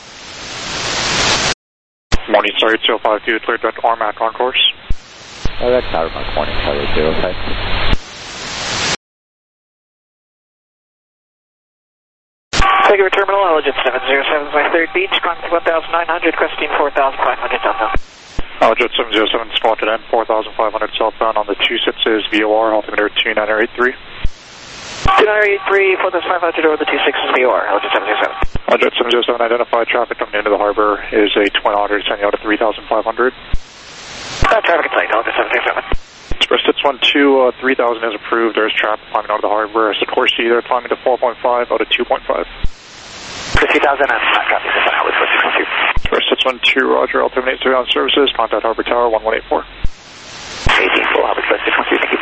Speaker 4: Morningstar 8052, cleared direct RMAC on course.
Speaker 9: Direct RMAC, Morningstar 8052.
Speaker 5: Vancouver Terminal, Allegiant 707 by 3rd Beach, climbing to 1,900, cresting 4,500 southbound.
Speaker 4: Allegiant 707, spotted at 4,500 southbound on the 26s, VOR, altimeter 2983.
Speaker 5: 2983, 4,500 over the 26s, VOR, Allegiant 707.
Speaker 4: Allegiant 707, identified traffic coming into the harbor is a Twin Otter descending out at 3,500.
Speaker 5: Traffic in sight, Allegiant 707.
Speaker 4: Express 612, 3,000 is approved. There's traffic climbing out of the harbor. Sikorsky, they're climbing to 4.5 out of 2.5.
Speaker 2: 50,000 and copy, out with 612.
Speaker 4: Express 612, roger, I'll terminate surveillance services. Contact Harbor Tower 1184.
Speaker 2: 18, full Harbor Express 612, thank you.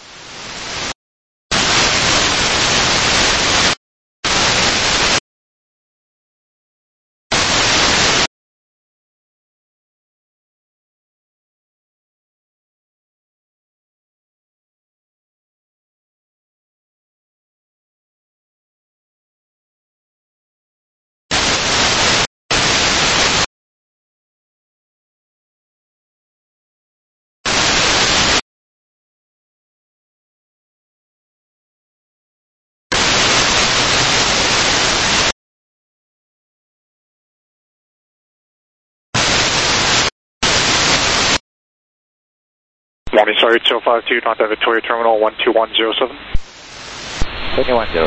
Speaker 4: Morning, sorry, 252, contact Victoria Terminal 12107.
Speaker 10: 2107,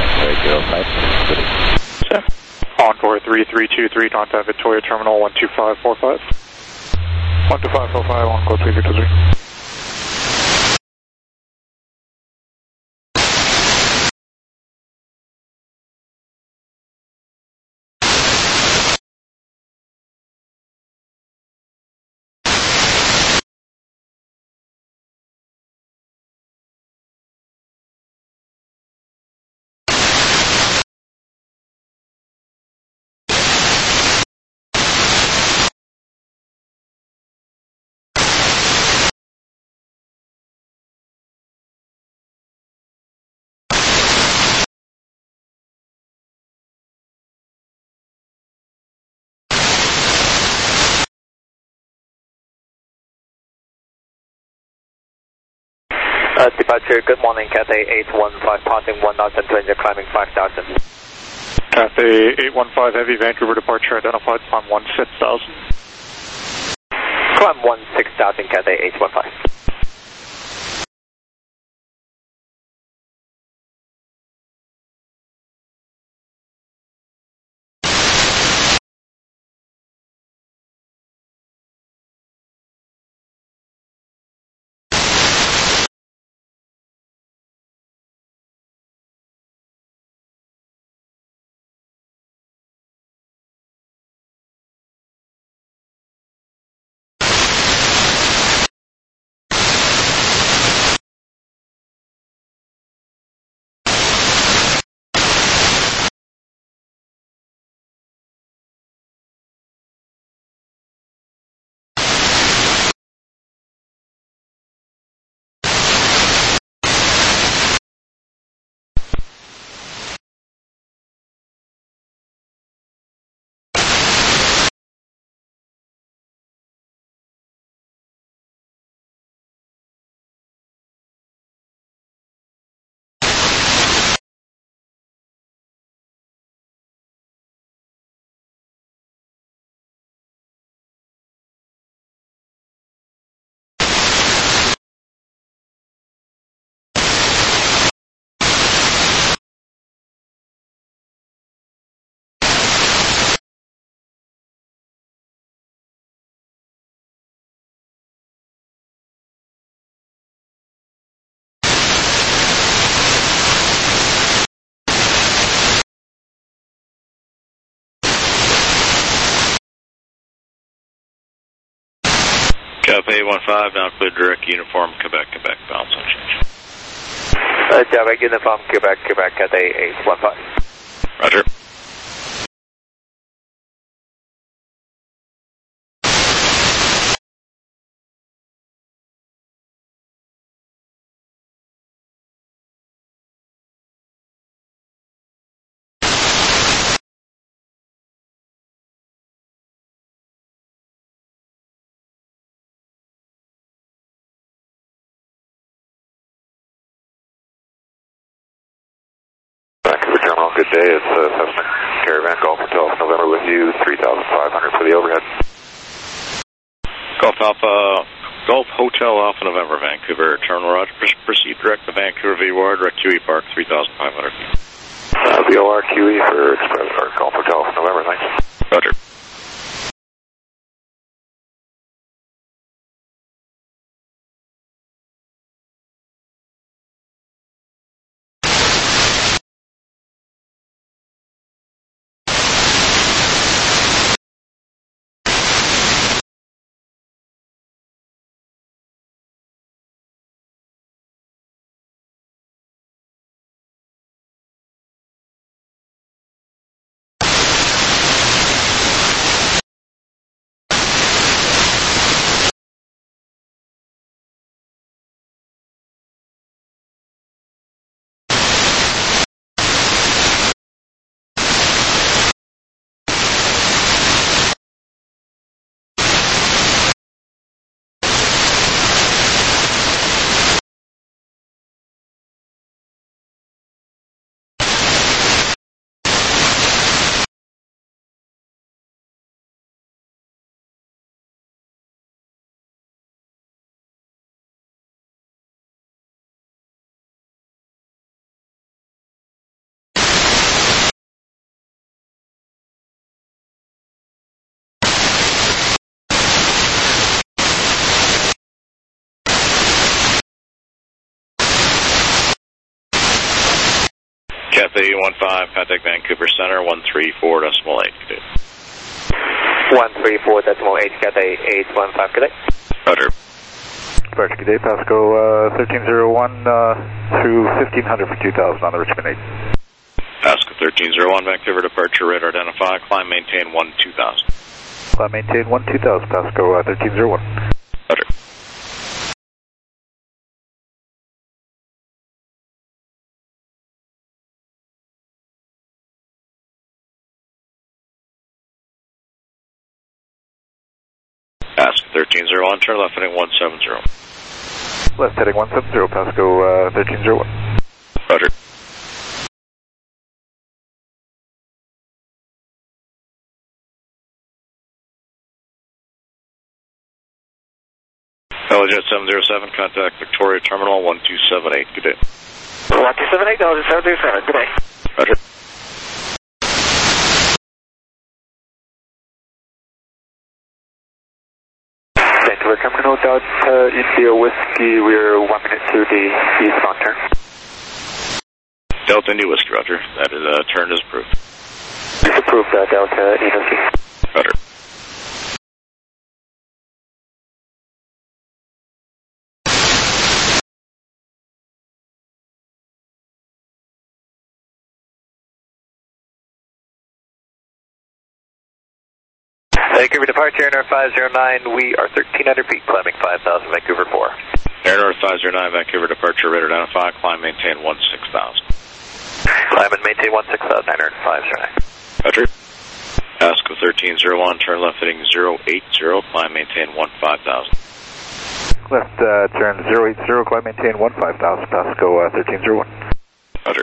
Speaker 10: 10805.
Speaker 4: Encore 3323, contact Victoria Terminal 12545. 12545, Encore 3323.
Speaker 3: Departure, good morning, Cathay 815, passing 1,200, climbing 5,000.
Speaker 4: Cathay 815, heavy Vancouver departure identified, climb 16,000.
Speaker 3: Climb 16,000, Cathay 815.
Speaker 12: Cathay 815, now clear direct uniform, Quebec, bounce on change.
Speaker 3: Direct uniform, Quebec, Cathay 815.
Speaker 12: Roger.
Speaker 3: Vancouver Terminal, good good day. It's Cessna Caravan Golf Hotel November with you, 3,500 for the overhead.
Speaker 12: Golf Alpha, Golf Hotel Alpha November, Vancouver, Terminal Roger, proceed direct to Vancouver VOR, direct QE Park, 3,500 feet.
Speaker 3: VOR QE for Express or Golf Hotel November, thanks.
Speaker 12: Roger. Cathay 15, contact Vancouver Center, 134.8, good day.
Speaker 8: 134.8, Cathay 815, good day.
Speaker 12: Roger.
Speaker 9: Departure, good day, Pasco 1301 through 1500 for 2000 on the Richmond 8.
Speaker 12: Pasco 1301, Vancouver departure, radar identify, climb maintain 12000.
Speaker 9: Climb maintain 12000, Pasco 1301.
Speaker 12: Roger. Pasco 1301, turn left heading 170.
Speaker 9: Left heading 170, Pasco 1301.
Speaker 12: Roger. Elgin 707, contact Victoria Terminal 1278, good day.
Speaker 3: 1278, Elgin 707, good day.
Speaker 12: Roger.
Speaker 3: Vancouver Terminal, Delta India Whiskey, we're 1 minute to the eastbound turn.
Speaker 12: Delta India Whiskey, Roger. That is turn is approved.
Speaker 3: It's approved, Delta India Whiskey.
Speaker 12: Roger.
Speaker 3: Vancouver departure, Air North 509, we are 1300 feet, climbing 5000, Vancouver 4.
Speaker 12: Air North 509, Vancouver departure, radar identify, climb maintain 16000.
Speaker 3: Climb and maintain 16000, Air North 509.
Speaker 12: Roger. Pasco 1301, turn left heading 080, climb maintain 15000.
Speaker 9: Left turn 080, climb maintain 15000, Pasco 1301.
Speaker 12: Roger.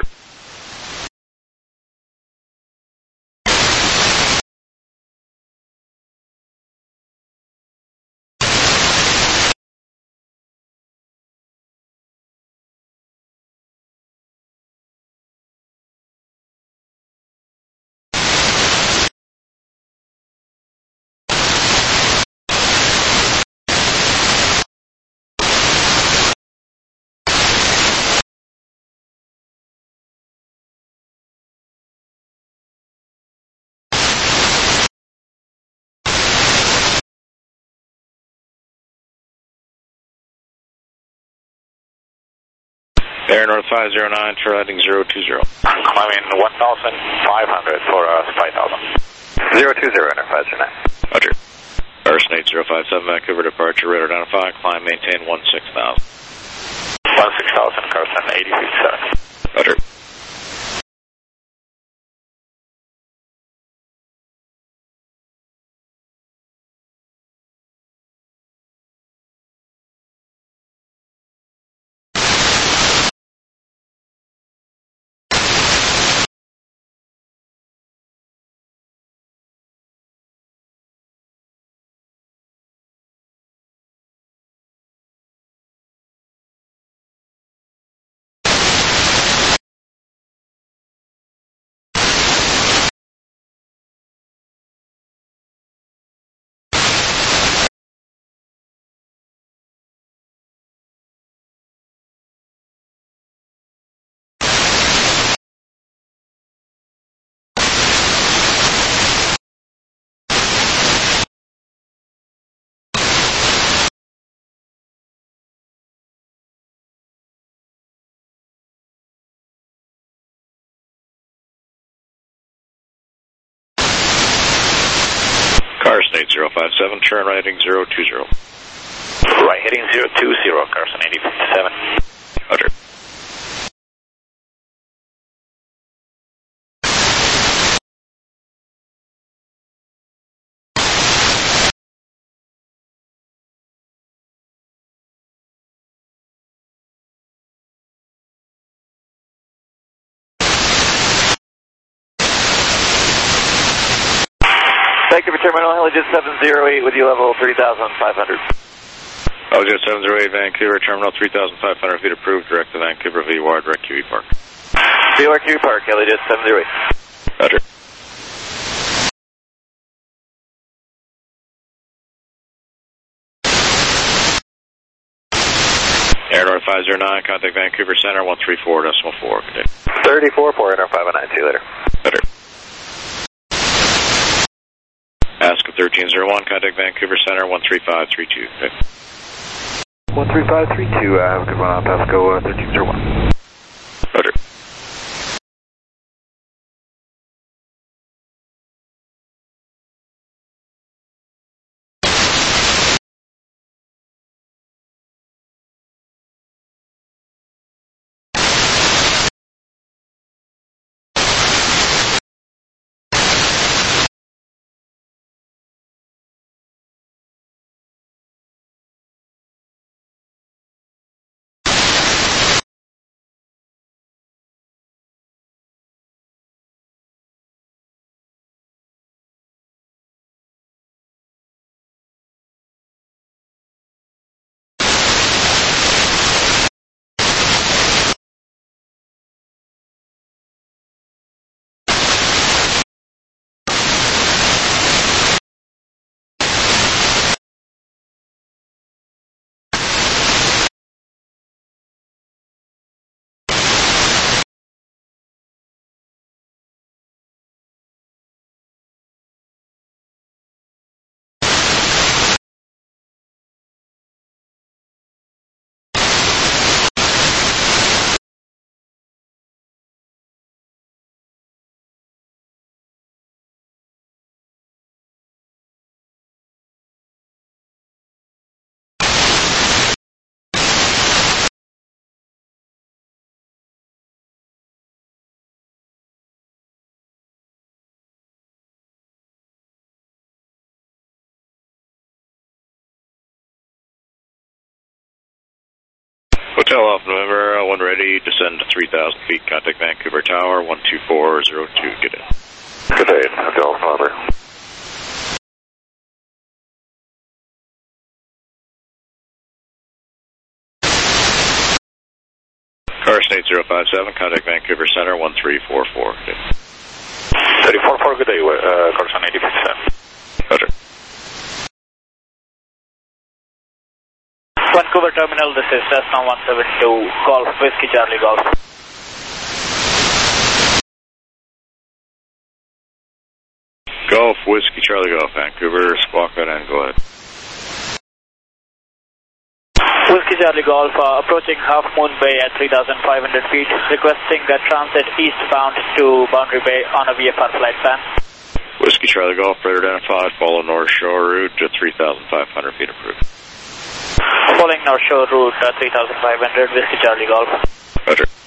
Speaker 12: Air North 509, turn heading 020.
Speaker 3: Climbing 1,500 for 5,000. 020, Air North 509.
Speaker 12: Roger. Carson 8057, Vancouver departure, radar identify, climb maintain 16,000.
Speaker 3: 16,000, Carson 80 feet 7.
Speaker 12: Roger. Carson 8057, turn right heading 020.
Speaker 3: Right heading 020, Carson 8057.
Speaker 12: Roger.
Speaker 3: Thank you for terminal Helijet 708 with you level 3,500.
Speaker 12: Helijet 708, Vancouver, terminal 3,500 feet approved, direct to Vancouver V-Ward, direct QE Park.
Speaker 3: V-Ward QE Park, Helijet 708.
Speaker 12: Roger. Air North 509, contact Vancouver Center, 134.4. Continue.
Speaker 3: 34-4, Air North 509, see you later.
Speaker 12: Better. Ask 1301, contact Vancouver Center, 13532. Okay.
Speaker 9: 13532, have a good one on Pasco 1301.
Speaker 12: Roger. Hotel Alpha November, 1 ready, descend to 3,000 feet, contact Vancouver Tower, 12402, get in.
Speaker 3: Good day, Hotel Alpha November.
Speaker 12: Carson 8057, contact Vancouver Center, 1344. Okay.
Speaker 3: 34-4, good day, Carson 8057.
Speaker 12: Roger.
Speaker 5: Vancouver Terminal, this is Cessna 172, Golf, Whiskey Charlie Golf.
Speaker 12: Golf, Whiskey Charlie Golf, Vancouver, squawk that and go ahead.
Speaker 5: Whiskey Charlie Golf, approaching Half Moon Bay at 3,500 feet, requesting that transit eastbound to Boundary Bay on a VFR flight plan.
Speaker 12: Whiskey Charlie Golf, radar identified, follow North Shore route to 3,500 feet approved.
Speaker 5: Following North Shore route 3,500, Whiskey Charlie Golf.
Speaker 12: Roger.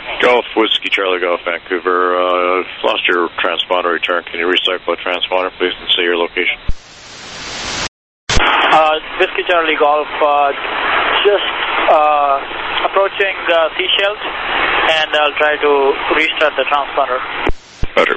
Speaker 12: Golf Whiskey Charlie Golf Vancouver. Lost your transponder return. Can you recycle a transponder, please, and say your location?
Speaker 5: Whiskey Charlie Golf, just approaching Seychelles, and I'll try to restart the transponder.
Speaker 12: Roger.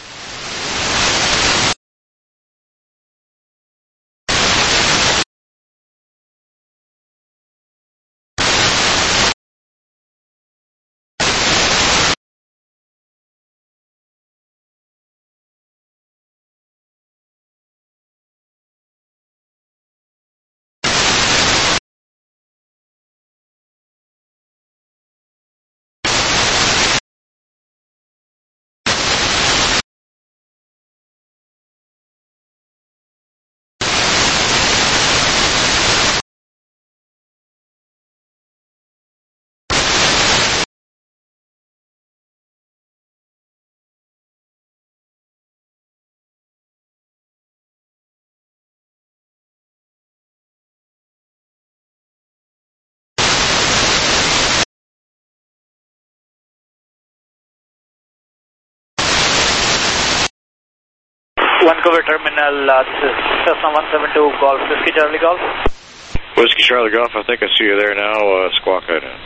Speaker 5: Vancouver Terminal, this is Cessna 172 Golf, Whiskey Charlie Golf.
Speaker 12: Whiskey Charlie Golf, I think I see you there now. Squawk head in.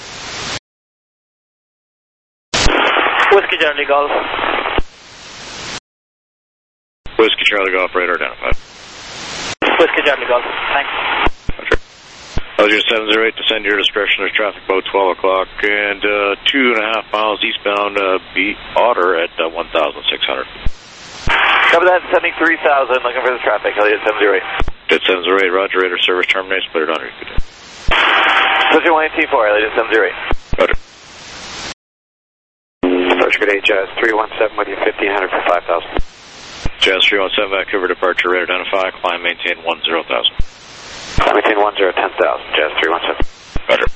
Speaker 5: Whiskey Charlie Golf.
Speaker 12: Whiskey Charlie Golf, radar identified.
Speaker 5: Whiskey Charlie Golf, thanks.
Speaker 12: Roger. Alger 708, descend your discretion. There's traffic about 12 o'clock and 2.5 miles eastbound Otter at 1,600.
Speaker 3: Cover that, sending 3,000, looking for the traffic, Elliott 708.
Speaker 12: Jet 708, Roger, radar service terminates, put it on your good day.
Speaker 3: Soldier 184, Elliott 708.
Speaker 12: Roger.
Speaker 2: Approach good day, Jazz 317 with you, 1,500 for 5,000.
Speaker 12: Jazz 317, Vancouver departure, radar identify, climb maintain 10,000.
Speaker 2: Climb maintain 10, 10,000, Jazz 317.
Speaker 12: Roger.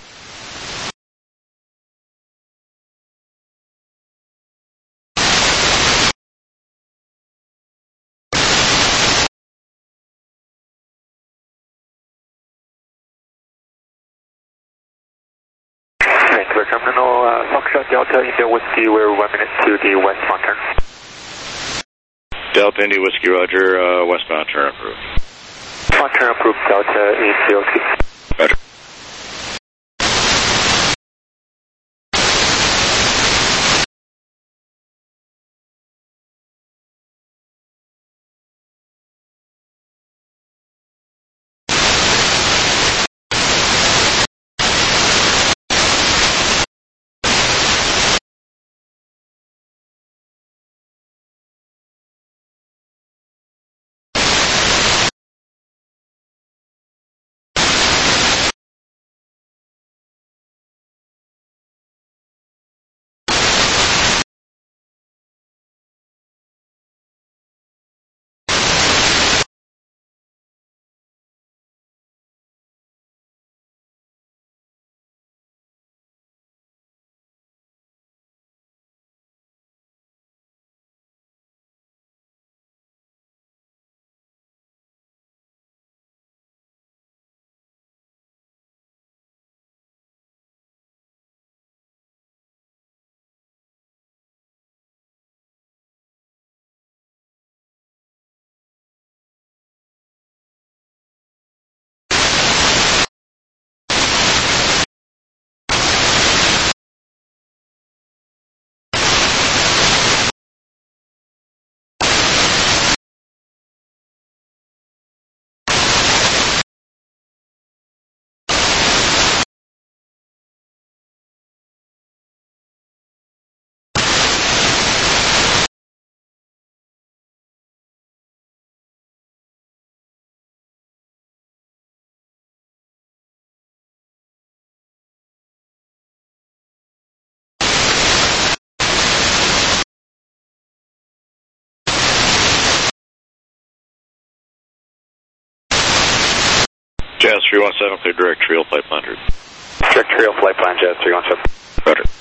Speaker 2: Vancouver Terminal, Foxtrot Delta India Whiskey, we're 1 minute to the westbound turn.
Speaker 12: Delta India Whiskey, Roger, westbound turn approved.
Speaker 2: Westbound turn approved, Delta India Whiskey.
Speaker 12: Roger. Jazz 317, clear direct trail flight plan.
Speaker 2: Direct trail flight plan, Jazz 317.
Speaker 12: Roger.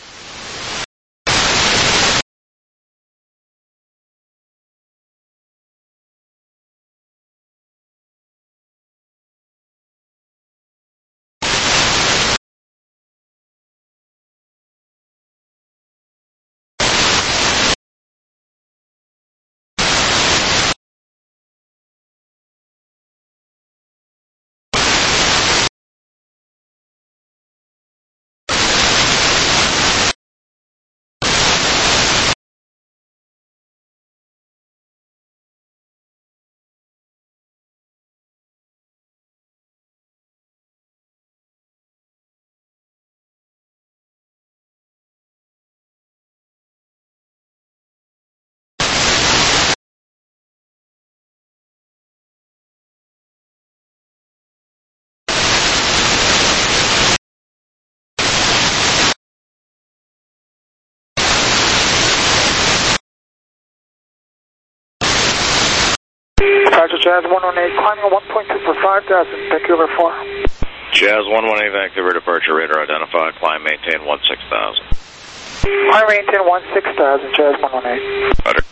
Speaker 4: Roger, Jazz 118, climbing 1.2 for 5,000, Vancouver 4.
Speaker 12: Jazz 118, Vancouver departure, radar identified, climb maintain 16,000.
Speaker 4: Climb maintain 16,000, Jazz 118.
Speaker 12: Roger.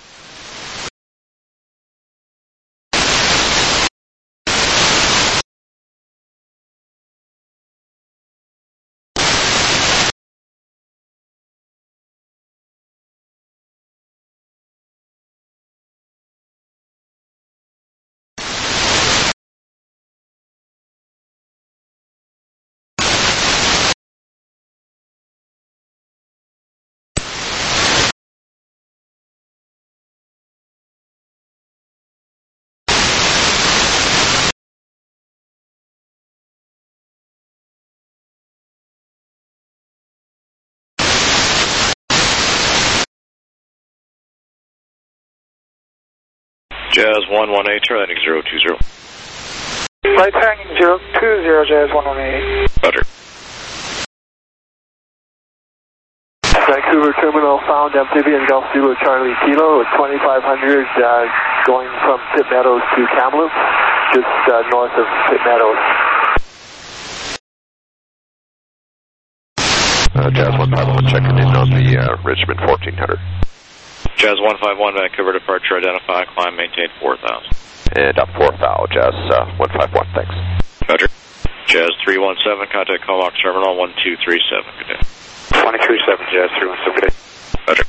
Speaker 12: Jazz 118, turning 020.
Speaker 4: Right hanging 020, Jazz 118.
Speaker 12: Roger.
Speaker 3: Vancouver Terminal found amphibian Golf Zulu Charlie Kilo at 2500 going from Pitt Meadows to Kamloops, just north of Pitt Meadows.
Speaker 15: Jazz 151, checking in on the Richmond 1400.
Speaker 12: Jazz 151, Vancouver departure identified, climb maintain 4,000.
Speaker 15: And up 4,000, Jazz 151, thanks.
Speaker 12: Roger. Jazz 317, contact Comox Terminal 1237, good day.
Speaker 3: 2037, Jazz 317, good day.
Speaker 12: Roger.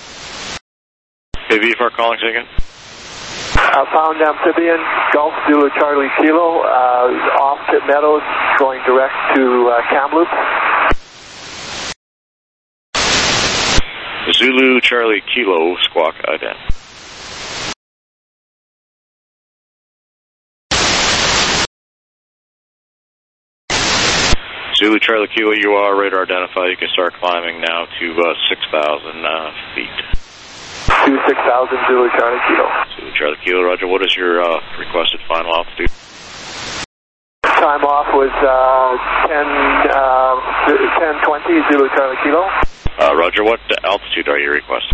Speaker 12: Hey, VFR calling again?
Speaker 3: Found amphibian Golf Zulu Charlie Kilo off Pitt Meadows going direct to Kamloops.
Speaker 12: Zulu Charlie Kilo, squawk ident. Zulu Charlie Kilo, you are radar identified. You can start climbing now to 6,000 feet.
Speaker 3: To 6,000 Zulu Charlie Kilo.
Speaker 12: Zulu Charlie Kilo, Roger. What is your requested final altitude?
Speaker 3: Time off was 10:20 Zulu Charlie Kilo.
Speaker 12: Roger, what altitude are you requesting?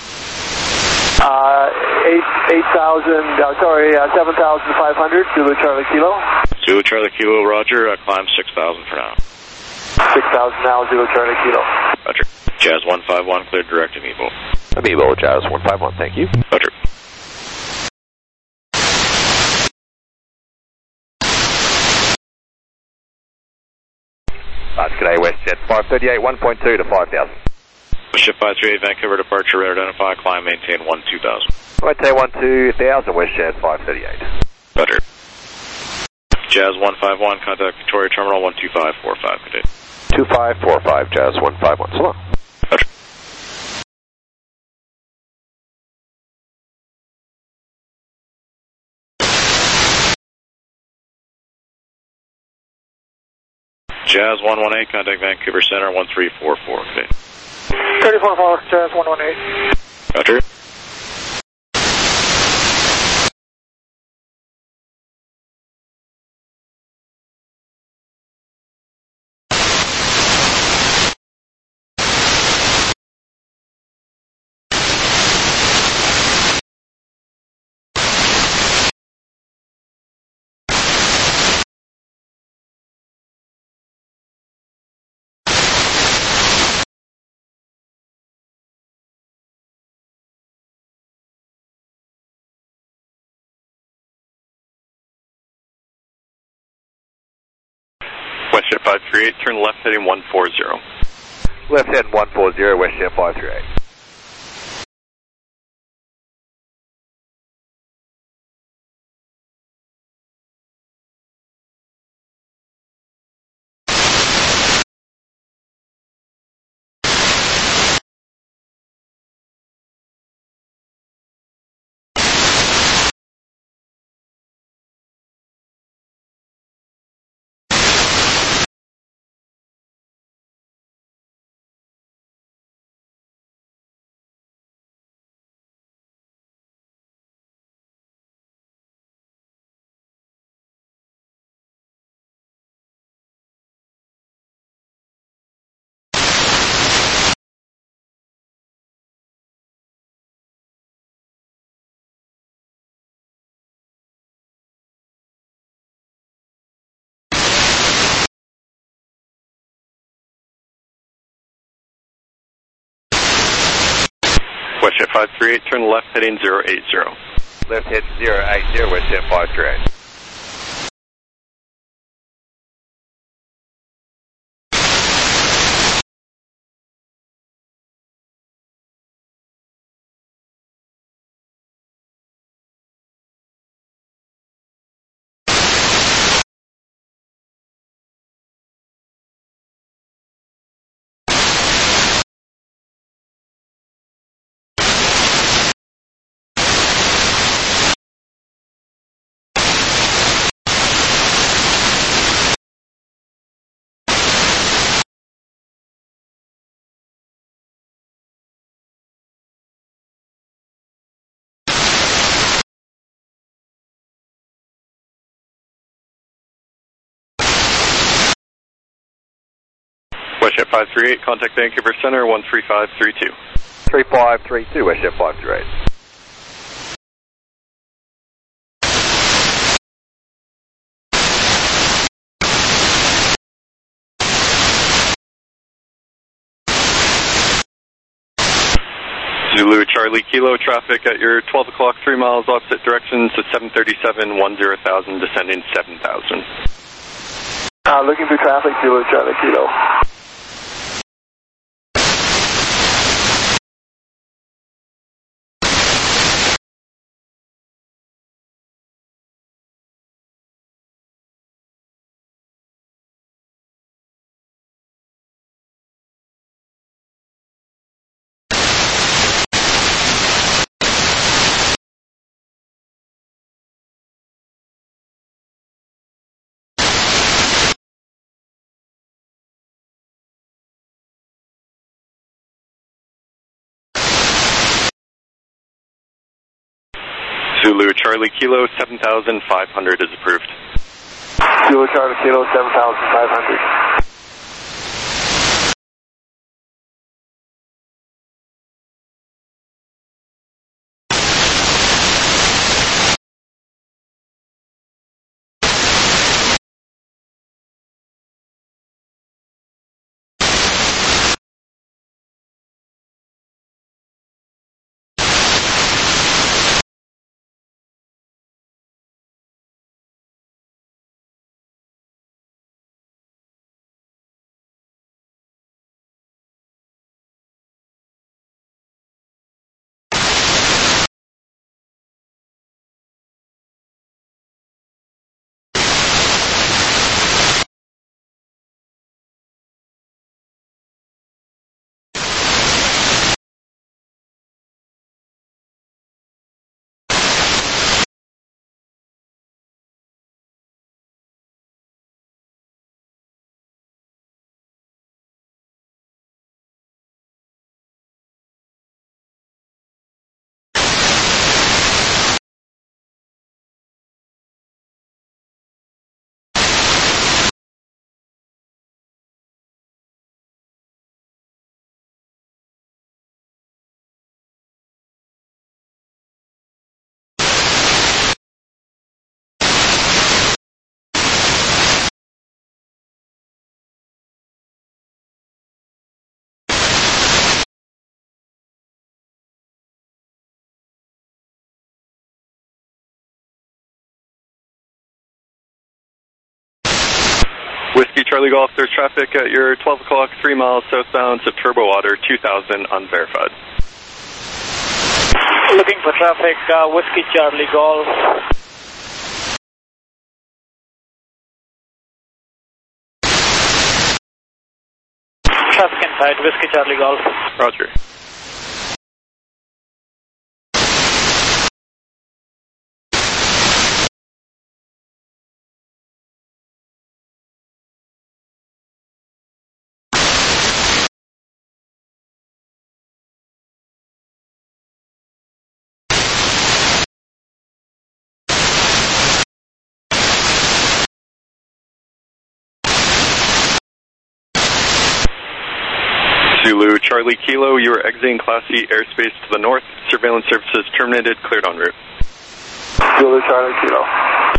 Speaker 3: 7,500 Zulu Charlie Kilo.
Speaker 12: Zulu Charlie Kilo, Roger. Climb 6,000 for now.
Speaker 3: 6,000 now, Zulu Charlie Kilo.
Speaker 12: Roger. Jazz 151, cleared direct Amiibo.
Speaker 15: Amiibo, Jazz 151, thank you.
Speaker 12: Roger.
Speaker 15: G'day, WestJet 538, 1.2 to 5,000.
Speaker 12: WestJet 538, Vancouver departure, radar identified, climb maintain 12,000.
Speaker 15: Maintain 12,000, WestJet 538.
Speaker 12: Roger. Jazz 151, contact Victoria Terminal 12545, good day.
Speaker 15: 2545, Jazz 151, so long.
Speaker 12: Roger. Jazz 118, contact Vancouver Center 1344, good day.
Speaker 4: 34 Jazz 118.
Speaker 12: Roger.
Speaker 13: WestJet 538, turn left heading 140.
Speaker 15: Left heading 140, WestJet 538.
Speaker 16: WestJet 538, turn left heading 080.
Speaker 13: Left head 080, WestJet 538.
Speaker 16: WestJet 538, contact Vancouver Center 13532.
Speaker 13: 3532, WestJet 538.
Speaker 16: Zulu Charlie Kilo, traffic at your 12 o'clock, 3 miles opposite directions at 737, 10,000, descending 7,000.
Speaker 3: Looking for traffic, Zulu Charlie Kilo.
Speaker 16: Zulu Charlie Kilo, 7,500 is approved.
Speaker 3: Zulu Charlie Kilo, 7,500.
Speaker 16: Whiskey Charlie Golf, there's traffic at your 12 o'clock, 3 miles southbound to Turbo Water, 2,000 unverified.
Speaker 5: Looking for traffic, Whiskey Charlie Golf. Traffic inside, Whiskey Charlie Golf.
Speaker 16: Roger. Zulu Charlie Kilo, you are exiting Class C airspace to the north. Surveillance services terminated, cleared en route.
Speaker 3: Zulu Charlie Kilo.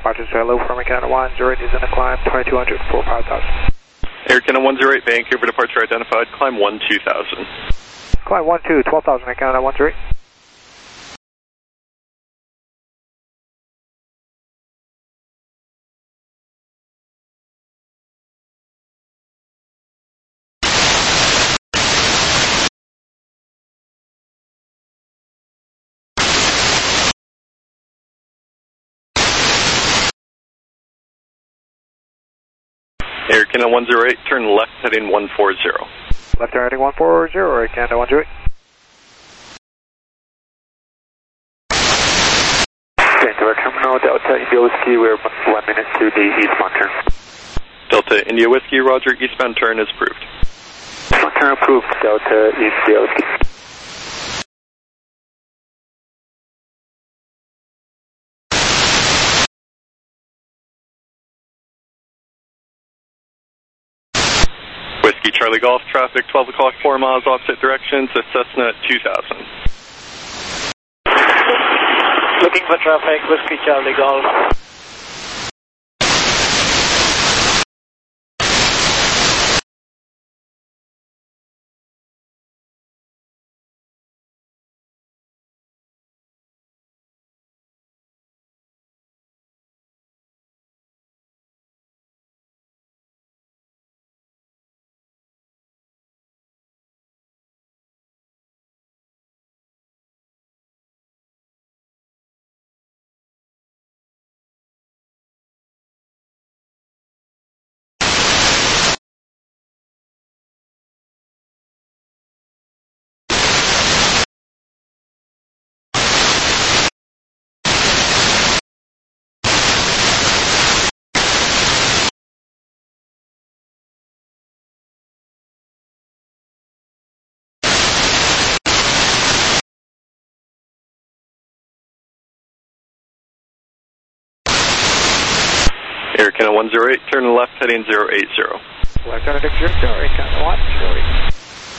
Speaker 8: departure hello from Canada 108 is in the climb 2200 for 5000.
Speaker 16: Air Canada 108, Vancouver departure identified, climb 12000.
Speaker 8: Climb 12, 12,000 Air Canada 108.
Speaker 16: Air Canada 108, turn left heading 140.
Speaker 8: Left turn heading 140, Air Canada 108.
Speaker 2: Vancouver Terminal, Delta India Whiskey, we're 1 minute to the eastbound turn.
Speaker 16: Delta India Whiskey, roger, eastbound turn is approved.
Speaker 2: Eastbound turn approved, Delta India Whiskey.
Speaker 16: Whiskey Charlie Golf, traffic 12 o'clock, 4 miles opposite directions, a Cessna 2000.
Speaker 5: Looking for traffic, Whiskey Charlie Golf.
Speaker 16: Air Canada 108, turn left heading 080.
Speaker 8: Left turn heading 080, Air Canada 108.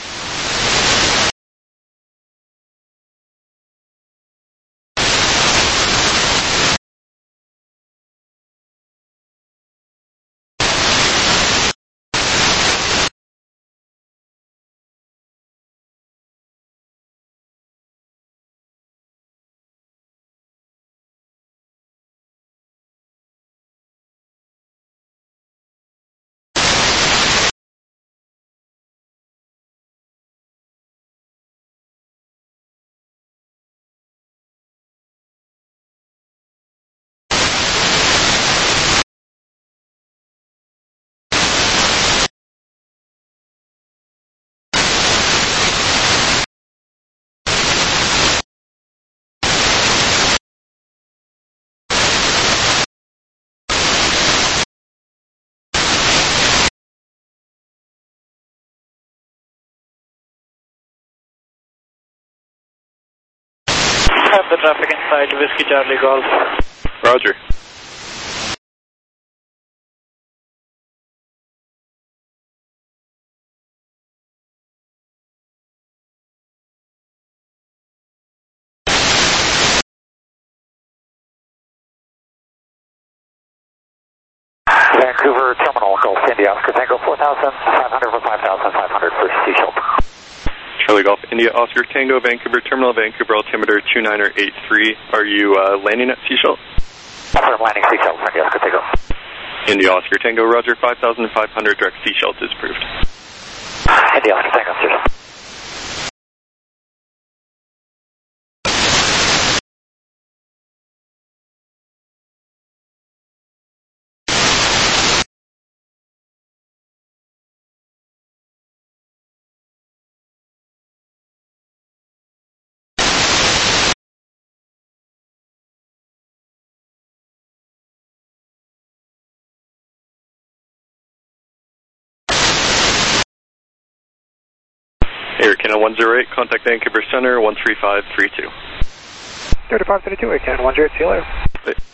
Speaker 5: Have the traffic inside Whiskey Charlie Golf.
Speaker 16: Roger.
Speaker 2: Vancouver Terminal, Golf India, Oscar Tango 4,500 for 5,500 for Seashell.
Speaker 16: Charlie Golf India, Oscar Tango, Vancouver Terminal, Vancouver altimeter 2983. Are you landing at Seashell?
Speaker 2: I'm landing Seashell, India, Oscar Tango.
Speaker 16: India, Oscar Tango, roger, 5,500 direct Seashell is approved.
Speaker 2: India, Oscar Tango, Seashell.
Speaker 16: Air Canada 108, contact Vancouver Center 13532.
Speaker 8: 3532, Air Canada 108, see you later.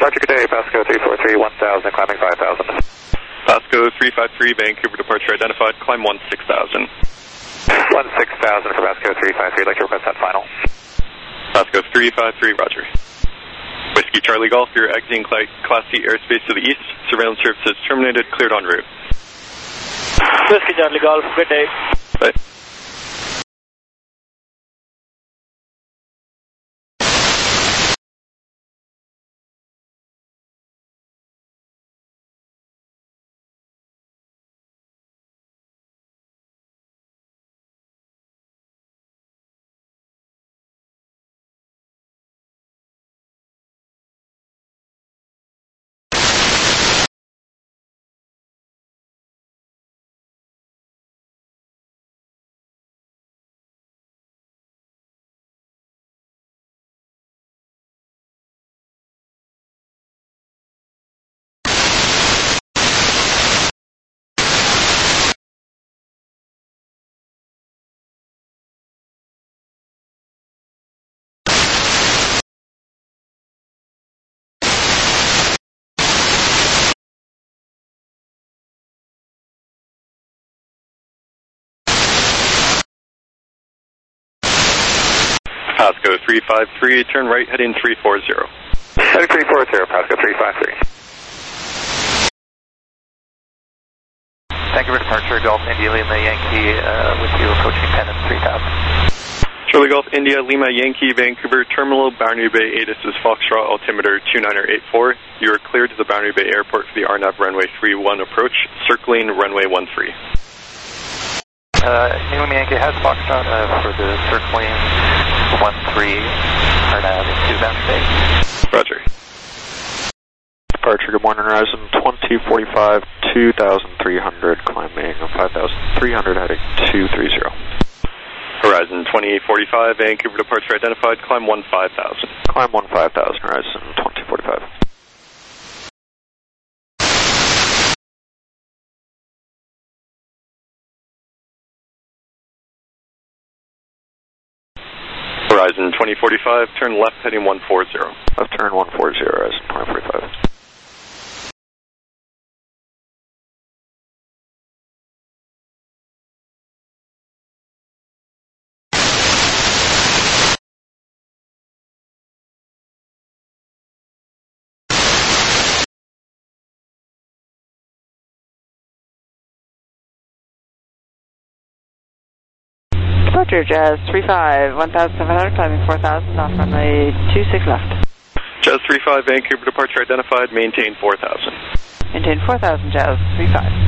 Speaker 2: Departure good day, Pasco 343, 1000, climbing 5000.
Speaker 16: Pasco 353, Vancouver departure identified, climb 16,000.
Speaker 2: 16,000 for Pasco 353, I'd like to request that final.
Speaker 16: Pasco 353, roger. Whiskey Charlie Golf, you're exiting Class C airspace to the east. Surveillance services terminated, cleared en route.
Speaker 5: Whiskey Charlie Golf, good day.
Speaker 16: Bye. Pasco 353, turn right, heading 340.
Speaker 2: Heading 340, Pasco 353.
Speaker 8: Thank you for departure, Golf India Lima Yankee, with you approaching Pennant 3000.
Speaker 16: Charlie Golf India Lima Yankee Vancouver Terminal, Boundary Bay ATIS is Foxtrot altimeter 2984. You are cleared to the Boundary Bay Airport for the RNAV runway 31 approach, circling runway 13.
Speaker 8: Lima Yankee has Foxtrot for the circling 13 RNAV into Boundary Bay.
Speaker 16: Roger.
Speaker 6: Departure, good morning, Horizon 2045, 2,300, climbing 5,300, heading 230.
Speaker 16: Horizon 2845, Vancouver departure identified, climb 15,000.
Speaker 6: Climb 15,000, Horizon 2045.
Speaker 16: Horizon 2045, turn left heading 140.
Speaker 6: Left turn 140, Horizon 2045.
Speaker 17: Departure, Jazz 35, 1,700, climbing 4,000, off runway 26 left.
Speaker 16: Jazz 35, Vancouver departure identified, maintain 4,000.
Speaker 17: Maintain 4,000, Jazz 35.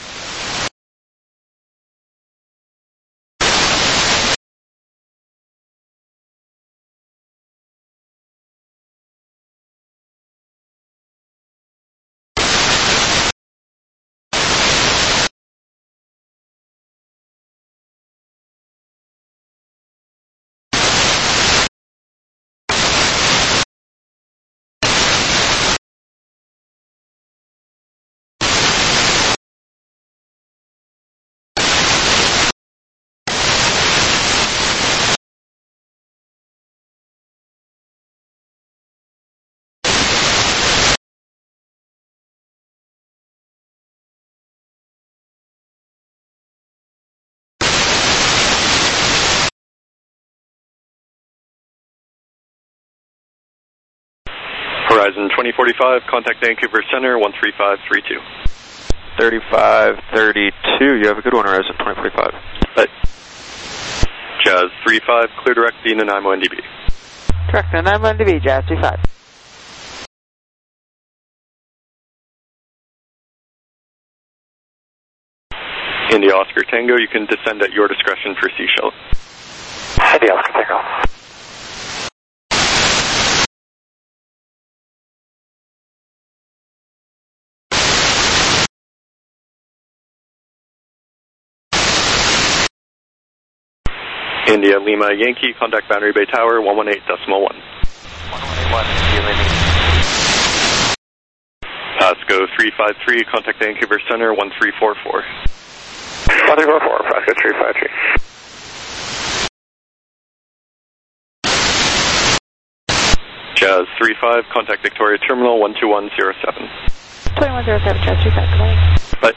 Speaker 16: Horizon 2045, contact Vancouver Center 13532.
Speaker 6: 3532, you have a good one, Horizon 2045.
Speaker 16: Bye. Jazz 35, clear direct the Nanaimo NDB.
Speaker 17: Direct Nanaimo NDB, Jazz 35.
Speaker 16: India Oscar Tango, you can descend at your discretion for Seashell.
Speaker 2: India Oscar Tango.
Speaker 16: India Lima Yankee, contact Boundary Bay Tower 118.1.
Speaker 8: 1181, India Lima.
Speaker 16: Pasco 353, contact Vancouver Center 1344.
Speaker 2: 1344, Pasco 353.
Speaker 16: Jazz 35, contact Victoria Terminal 12107.
Speaker 11: 2107, Jazz 35, good morning.
Speaker 16: Bye.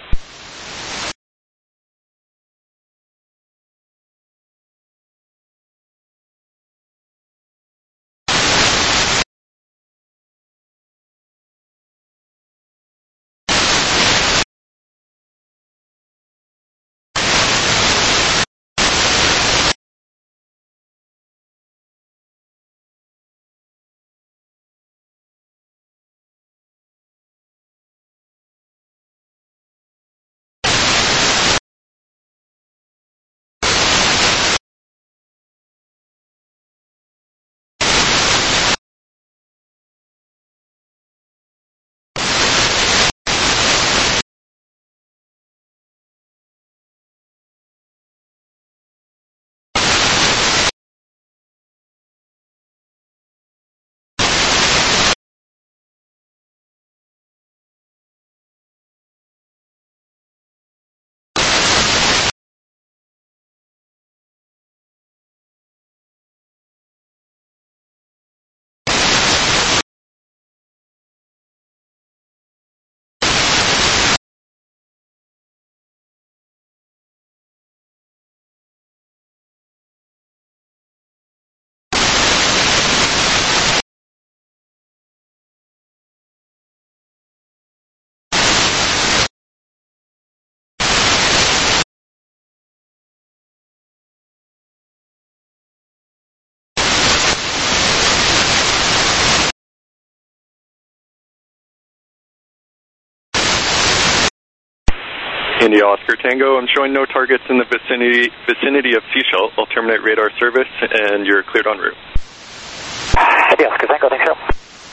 Speaker 16: India Oscar Tango, I'm showing no targets in the vicinity of Seashell. I'll terminate radar service and you're cleared en route.
Speaker 10: India Oscar Tango, thanks, sir.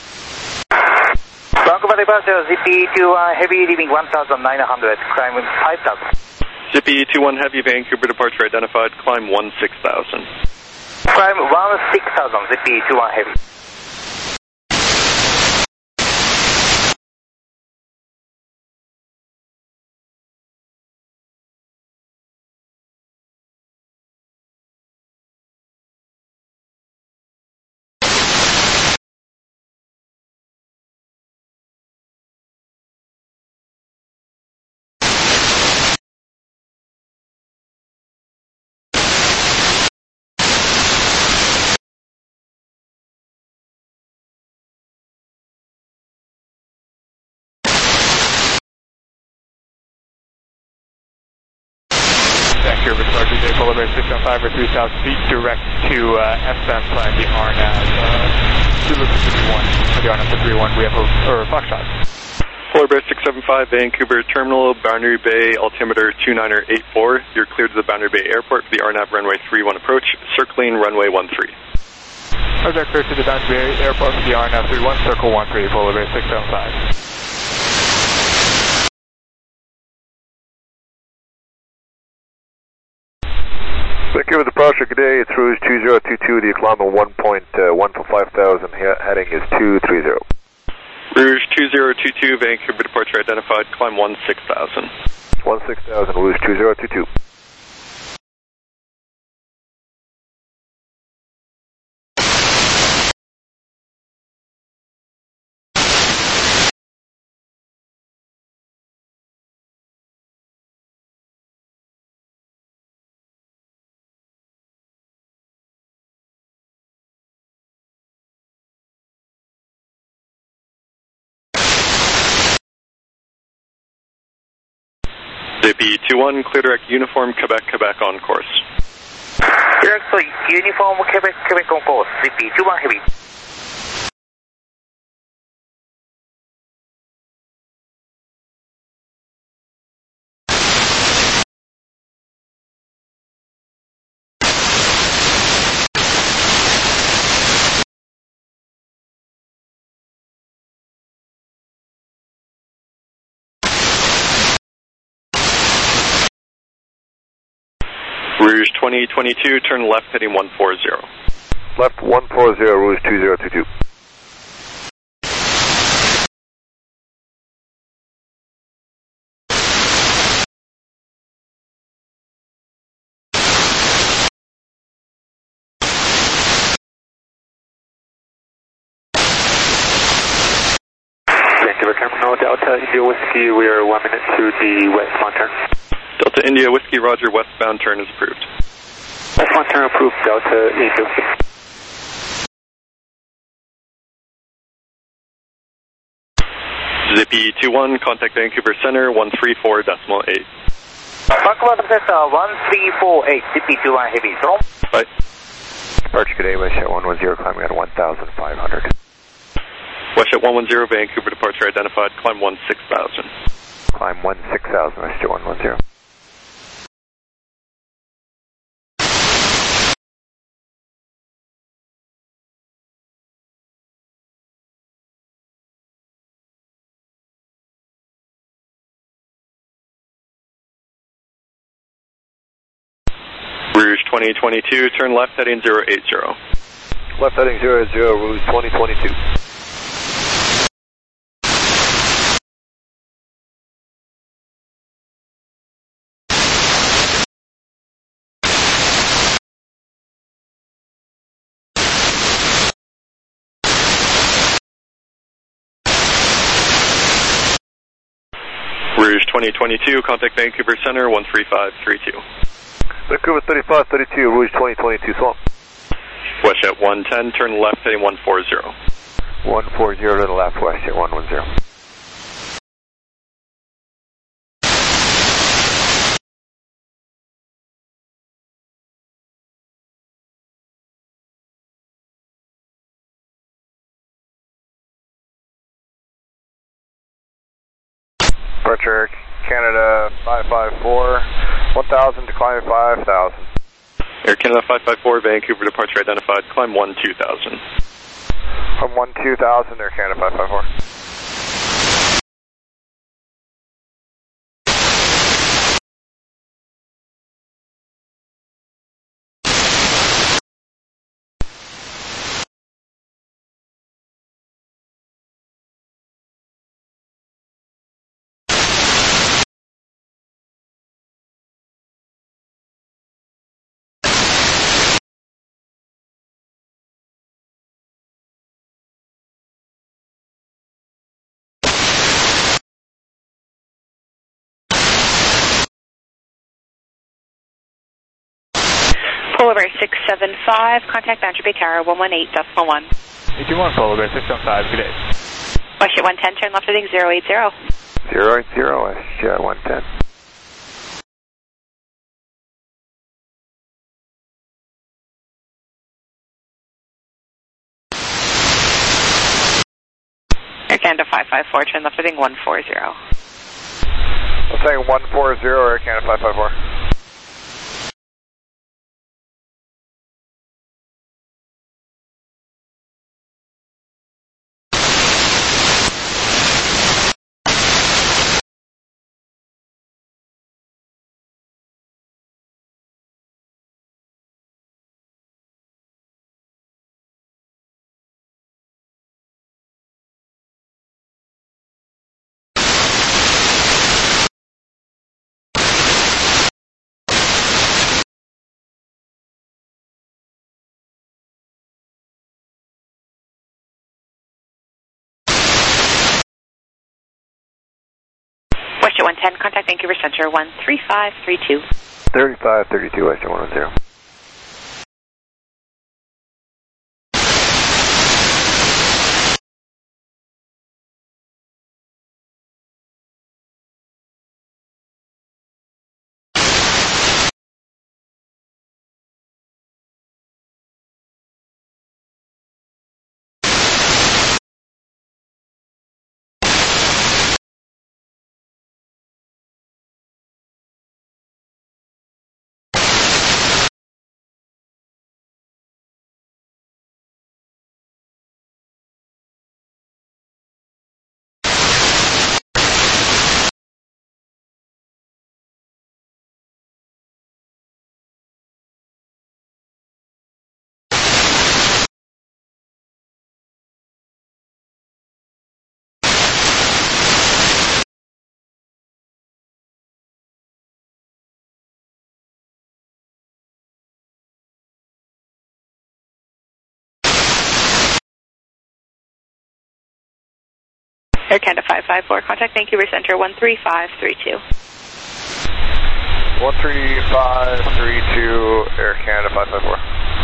Speaker 10: Vancouver departure, ZP21 Heavy, leaving 1,900, climb 5,000.
Speaker 16: ZP21 Heavy, Vancouver departure identified, climb 16,000.
Speaker 10: Climb 16,000, ZP21 Heavy.
Speaker 6: Vancouver departure, J Polar Bear 675 or 3,000 feet, direct to S-band flying the RNAV, Zulu 51, the RNAV 31, we have a Foxtrot.
Speaker 16: Polar Bear 675, Vancouver Terminal, Boundary Bay, altimeter 2984. You're cleared to the Boundary Bay Airport for the RNAV runway 31 approach, circling runway 13.
Speaker 6: Roger, cleared to the Boundary Bay Airport for the RNAV 31, circle 13, Polar Bear 675.
Speaker 9: Vancouver departure, good day, it's Rouge 2022, the Economo 1.1 for 5,000, heading is 230.
Speaker 16: Rouge 2022, Vancouver departure identified, climb 16,000.
Speaker 9: 16,000, Rouge 2022.
Speaker 16: ZP21, clear direct uniform, Quebec, Quebec on course.
Speaker 10: Direct uniform, Quebec, Quebec on course, ZP21 Heavy.
Speaker 16: Rouge 2022, turn left heading 140.
Speaker 9: Left 140, Rouge 2022.
Speaker 2: terminal, Delta India Whiskey, we are 1 minute to the westbound turn.
Speaker 16: Delta India Whiskey, roger, westbound turn is approved.
Speaker 2: Westbound turn approved, Delta India Whiskey.
Speaker 16: Zippy 21, contact Vancouver Center, 134.8.
Speaker 10: Vancouver Center, 1348, Zippy 21 heavy, so.
Speaker 16: Bye.
Speaker 9: Departure today, WestJet 110, climbing at 1,500.
Speaker 16: WestJet 110, Vancouver departure identified, climb 16,000.
Speaker 9: Climb 16,000, WestJet 110.
Speaker 16: Rouge 2022, turn left heading 080.
Speaker 9: Left heading 080, Rouge 2022.
Speaker 16: Rouge 2022, contact Vancouver Center, 13532.
Speaker 9: Vancouver 3532, Rouge 2022, swamp.
Speaker 16: WestJet 110, turn left heading 140.
Speaker 9: 140 to the left, WestJet 110. Departure Canada 554, 1,000 to climb 5,000.
Speaker 16: Air Canada 554, Vancouver departure identified, climb 12,000.
Speaker 9: From 12,000, Air Canada 554.
Speaker 1: Pull over 675, contact Boundary Bay Tower 118.1.
Speaker 6: 81, pull over 675, good day.
Speaker 1: WestJet 110, turn left heading 080.
Speaker 9: 080, WestJet 110.
Speaker 1: Air Canada 554, turn left heading 140.
Speaker 9: I'm saying 140, Air Canada 554.
Speaker 1: WestJet 110, contact Vancouver Center 13532.
Speaker 9: 3532, WestJet 110.
Speaker 1: Air Canada 554, contact Vancouver Center 13532.
Speaker 3: 13532, Air Canada 554.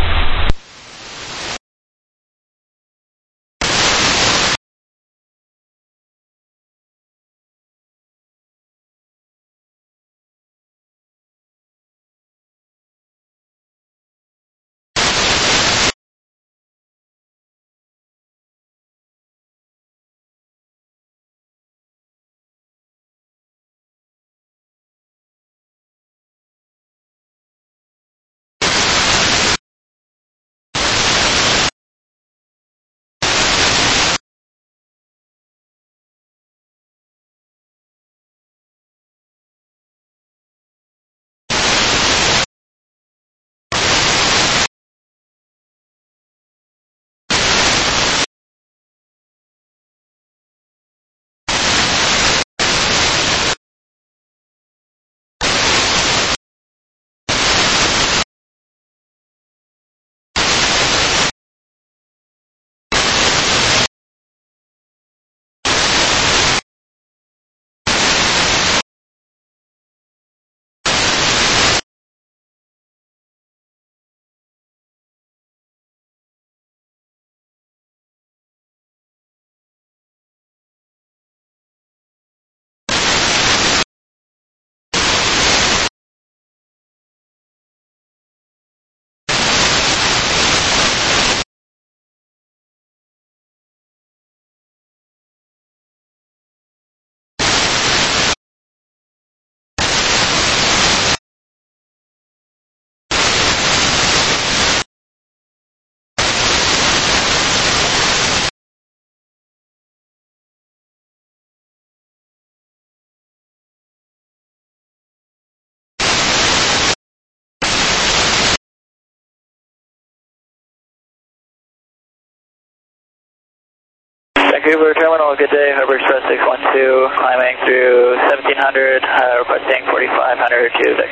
Speaker 3: Vancouver Terminal, good day. Harbor Express 612, climbing through 1700, requesting 4500 to Vic.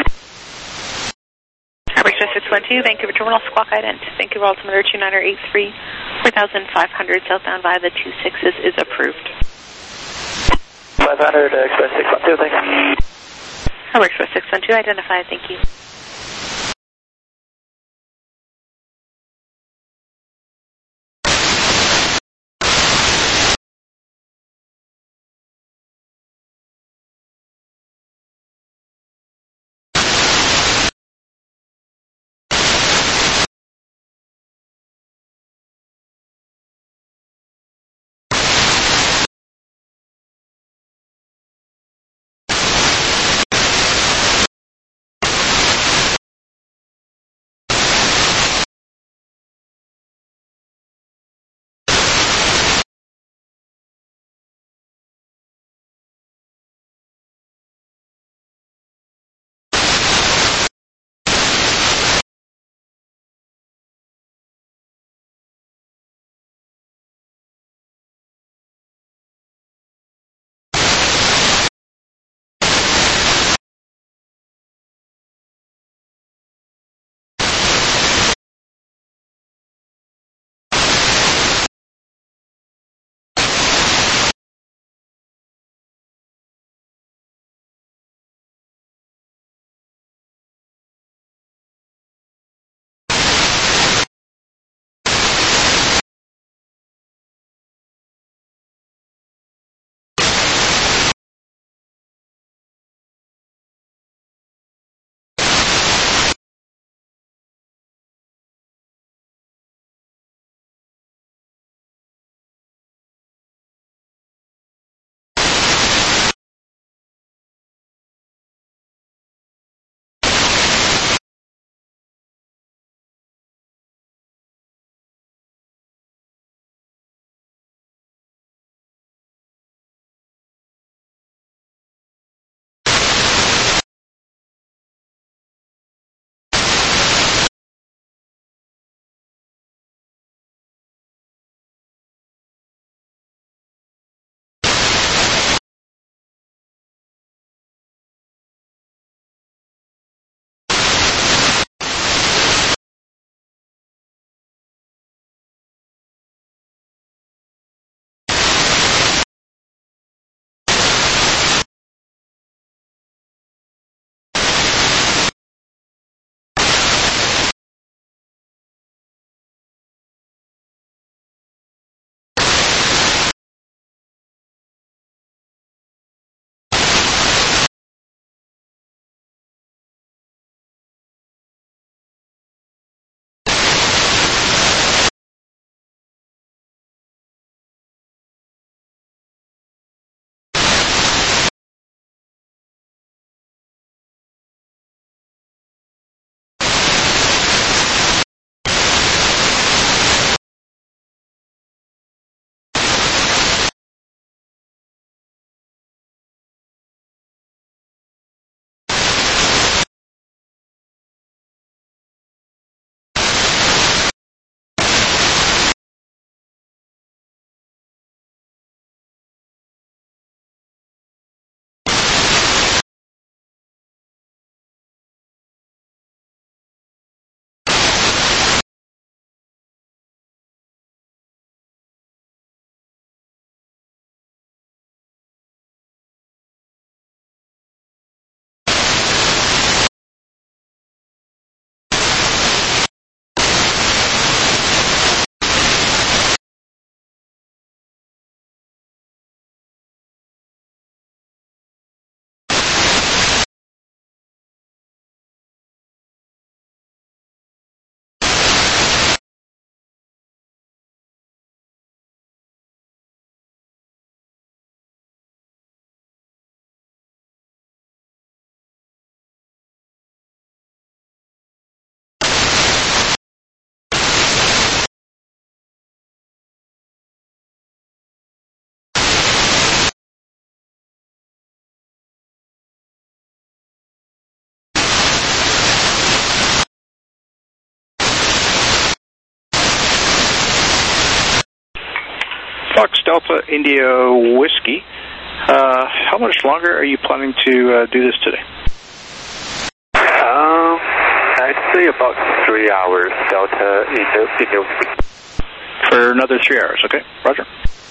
Speaker 1: Harbor Express 612, Vancouver Terminal, squawk ident. Vancouver altimeter 2983, 4500 southbound via the 26s is approved.
Speaker 3: 500, Express 612, thanks.
Speaker 1: Harbor Express 612, identified, thank you.
Speaker 4: Fox Delta India Whiskey. How much longer are you planning to do this today?
Speaker 2: I'd say about 3 hours, Delta India Whiskey.
Speaker 4: For another 3 hours, okay. Roger.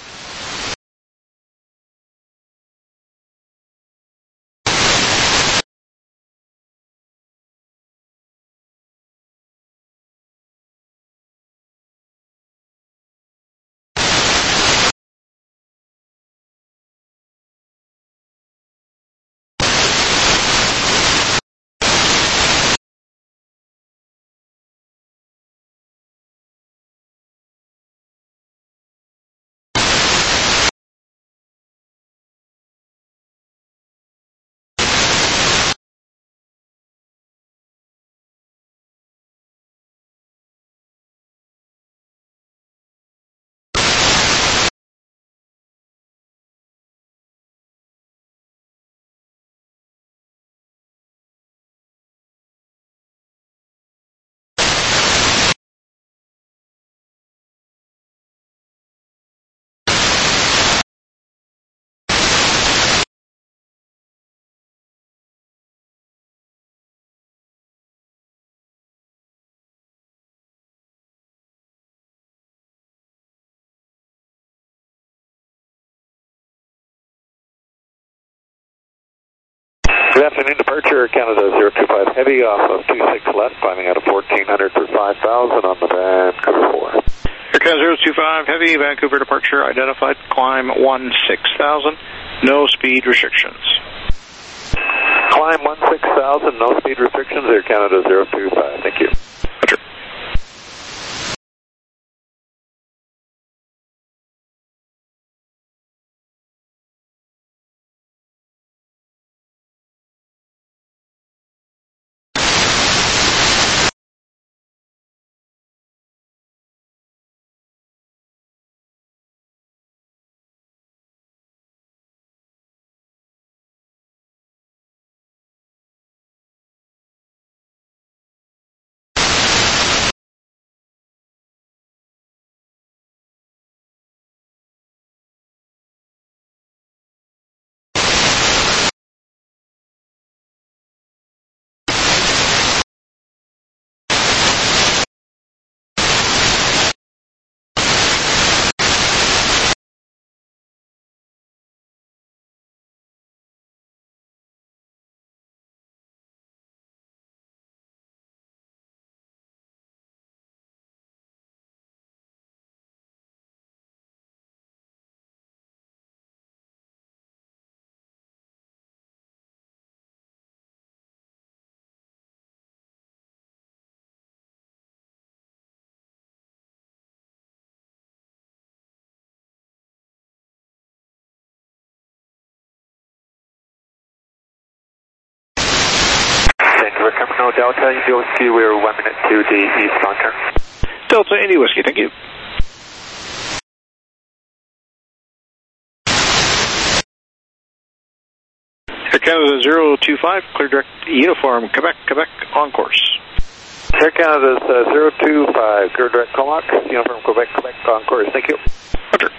Speaker 9: Good afternoon, departure Canada 025 Heavy off of 26 left, climbing out of 1400 for 5,000 on the Vancouver 4.
Speaker 4: Air Canada 025 Heavy, Vancouver departure identified, climb 16,000, no speed restrictions.
Speaker 9: Climb 16,000, no speed restrictions, Air Canada 025, thank you.
Speaker 4: Roger.
Speaker 2: Vancouver Terminal Delta India Whiskey, we're 1 minute to the eastbound turn.
Speaker 4: Delta India Whiskey, thank you. Air Canada 025, clear direct uniform, Quebec, on course.
Speaker 9: Air Canada 025, clear direct Comac, uniform Quebec, on course, thank you.
Speaker 4: Roger.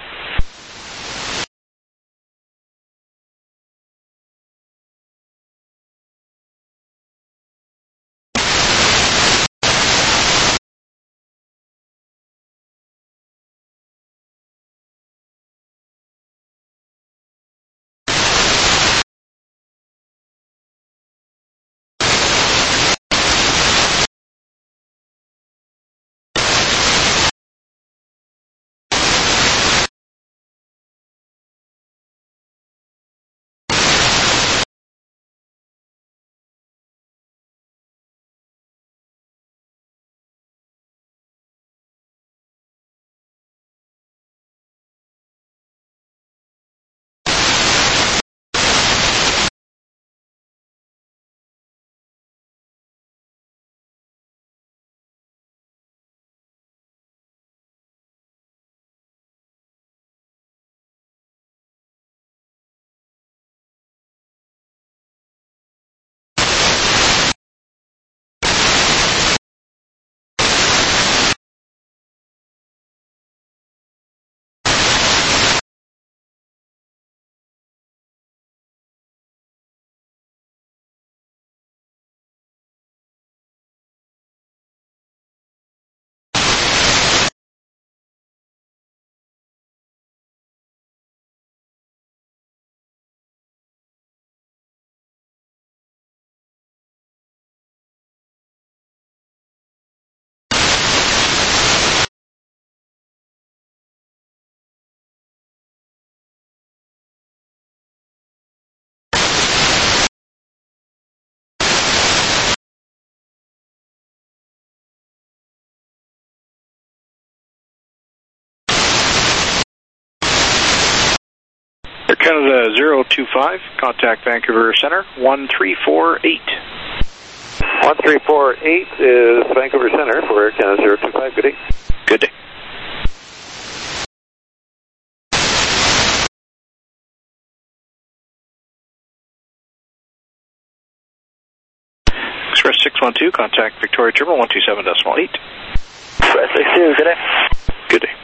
Speaker 4: Air Canada 025, contact Vancouver Center 1348.
Speaker 3: 1348 is Vancouver Center for Air Canada 025. Good day.
Speaker 4: Good day. Express 612, contact Victoria Terminal 127.8.
Speaker 3: Express 62, good day.
Speaker 4: Good day.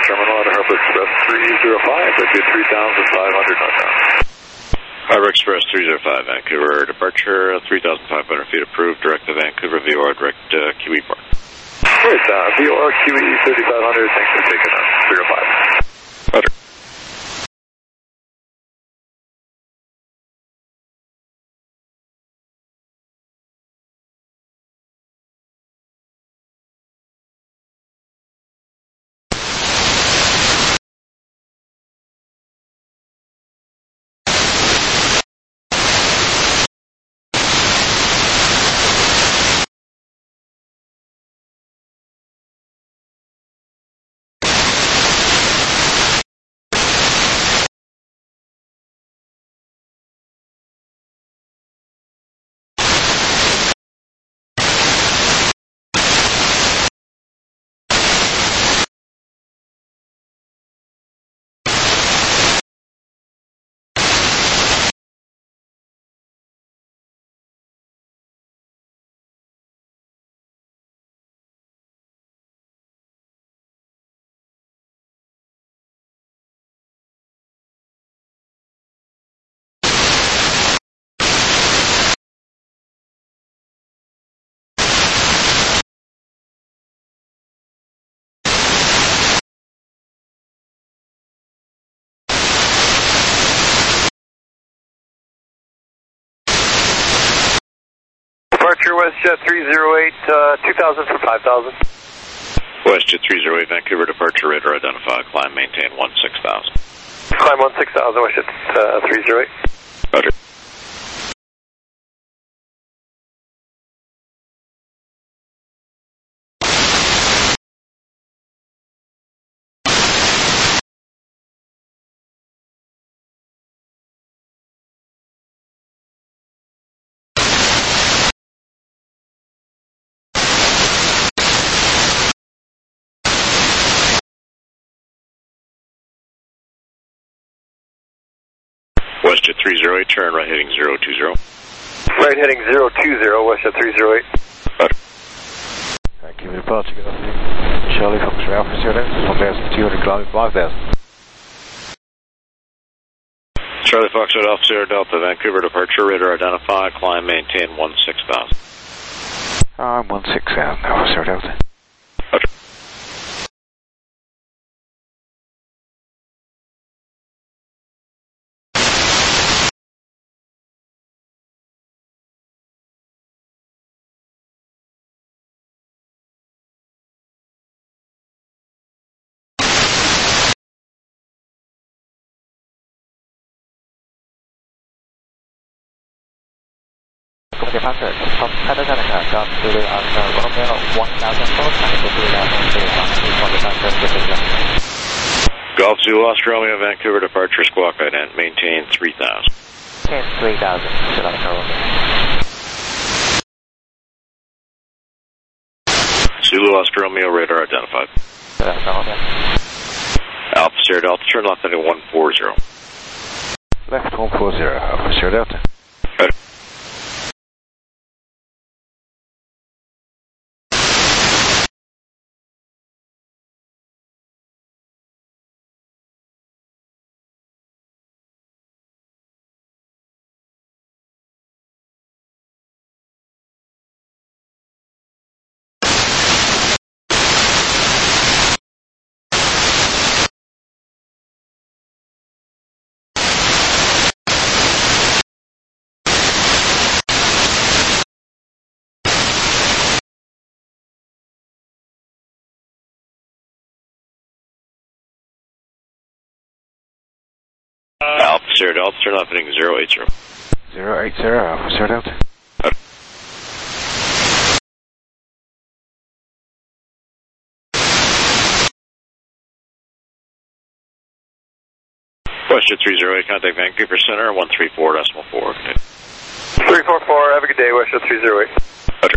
Speaker 3: Terminal at Harbor Express 305, that'd be 3,500 knots.
Speaker 12: Harbor Express 305, Vancouver, departure 3,500 feet approved, direct to Vancouver, VOR, direct QE Park.
Speaker 3: Great, VOR QE 3,500, thanks for taking us, 305.
Speaker 12: Roger.
Speaker 3: Departure WestJet 308, 2,000 for 5,000.
Speaker 12: WestJet 308, Vancouver, departure radar identified, climb, maintain 16,000.
Speaker 3: Climb 16,000, WestJet 308.
Speaker 12: Roger. WestJet 308, turn right heading 020.
Speaker 3: Right heading 020, WestJet 308.
Speaker 12: Roger.
Speaker 10: Vancouver departure, good afternoon. Charlie Fox Alpha 1,200 kilometers, 5,000.
Speaker 12: Charlie Fox Alpha Sierra Delta, Vancouver, departure radar identified, climb, maintain 16,000.
Speaker 10: I'm 16,000, Alpha Sierra Delta.
Speaker 12: Roger.
Speaker 10: Departure from Patagonia, down to the Romeo 1,400
Speaker 12: Golf Zulu Oscar Romeo, Vancouver, departure squawk ident, maintain 3,000.
Speaker 10: 3,000,
Speaker 12: Zulu Oscar Romeo, radar identified. Alpha Sierra Delta, turn left heading 140.
Speaker 10: Left 140, Alpha Sierra Delta.
Speaker 12: Roger. Alpha Sierra Delta, turn left heading 080.
Speaker 10: 080, Alpha Sierra Delta.
Speaker 12: WestJet 308, contact Vancouver Center, 134.4.
Speaker 3: 344, have a good day, WestJet 308.
Speaker 12: Roger.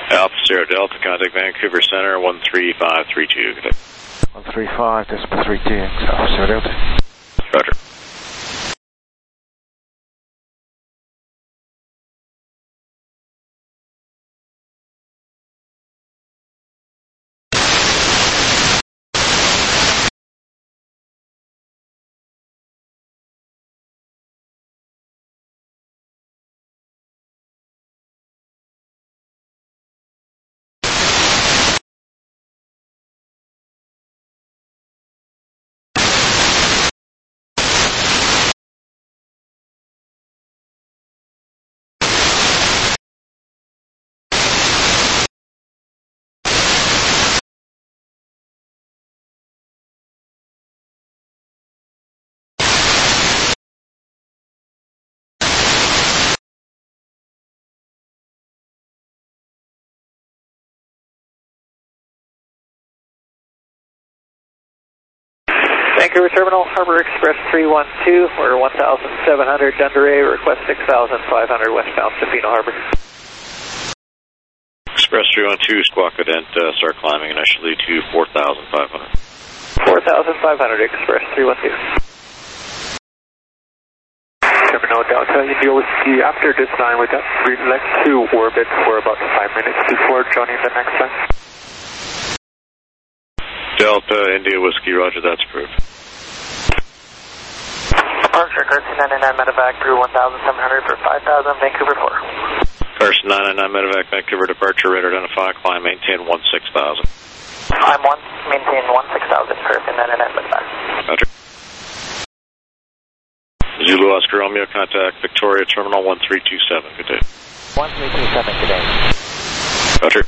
Speaker 12: Alpha Sierra Delta, contact Vancouver Center, 13532. Good day.
Speaker 18: 135, Decibel 32, Alpha Sierra Delta.
Speaker 12: Roger.
Speaker 8: Vancouver Terminal, Harbor Express 312, order 1,700, Dunderray, request 6,500 westbound Tofino Harbor.
Speaker 12: Express 312, squawk cadent, start climbing initially to 4,500.
Speaker 8: 4,500, Express 312.
Speaker 2: Terminal Delta, you deal with the after this line with that select to orbit for about 5 minutes before joining the next line.
Speaker 12: Delta, India Whiskey, roger, that's approved.
Speaker 8: Departure, Carson 99 Medevac through 1,700 for 5,000, Vancouver 4.
Speaker 12: Carson 99 Medevac, Vancouver departure, rate identify, climb, maintain 16,000.
Speaker 8: I'm 1, maintain 16,000, Carson 99 Medevac.
Speaker 12: Roger. Zulu Oscar Romeo, contact Victoria Terminal 1327, good day.
Speaker 8: 1327, good day.
Speaker 12: Roger.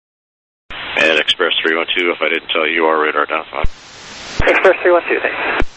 Speaker 12: And Express 312, if I didn't tell you, you are radar identified.
Speaker 8: Express 312, thanks.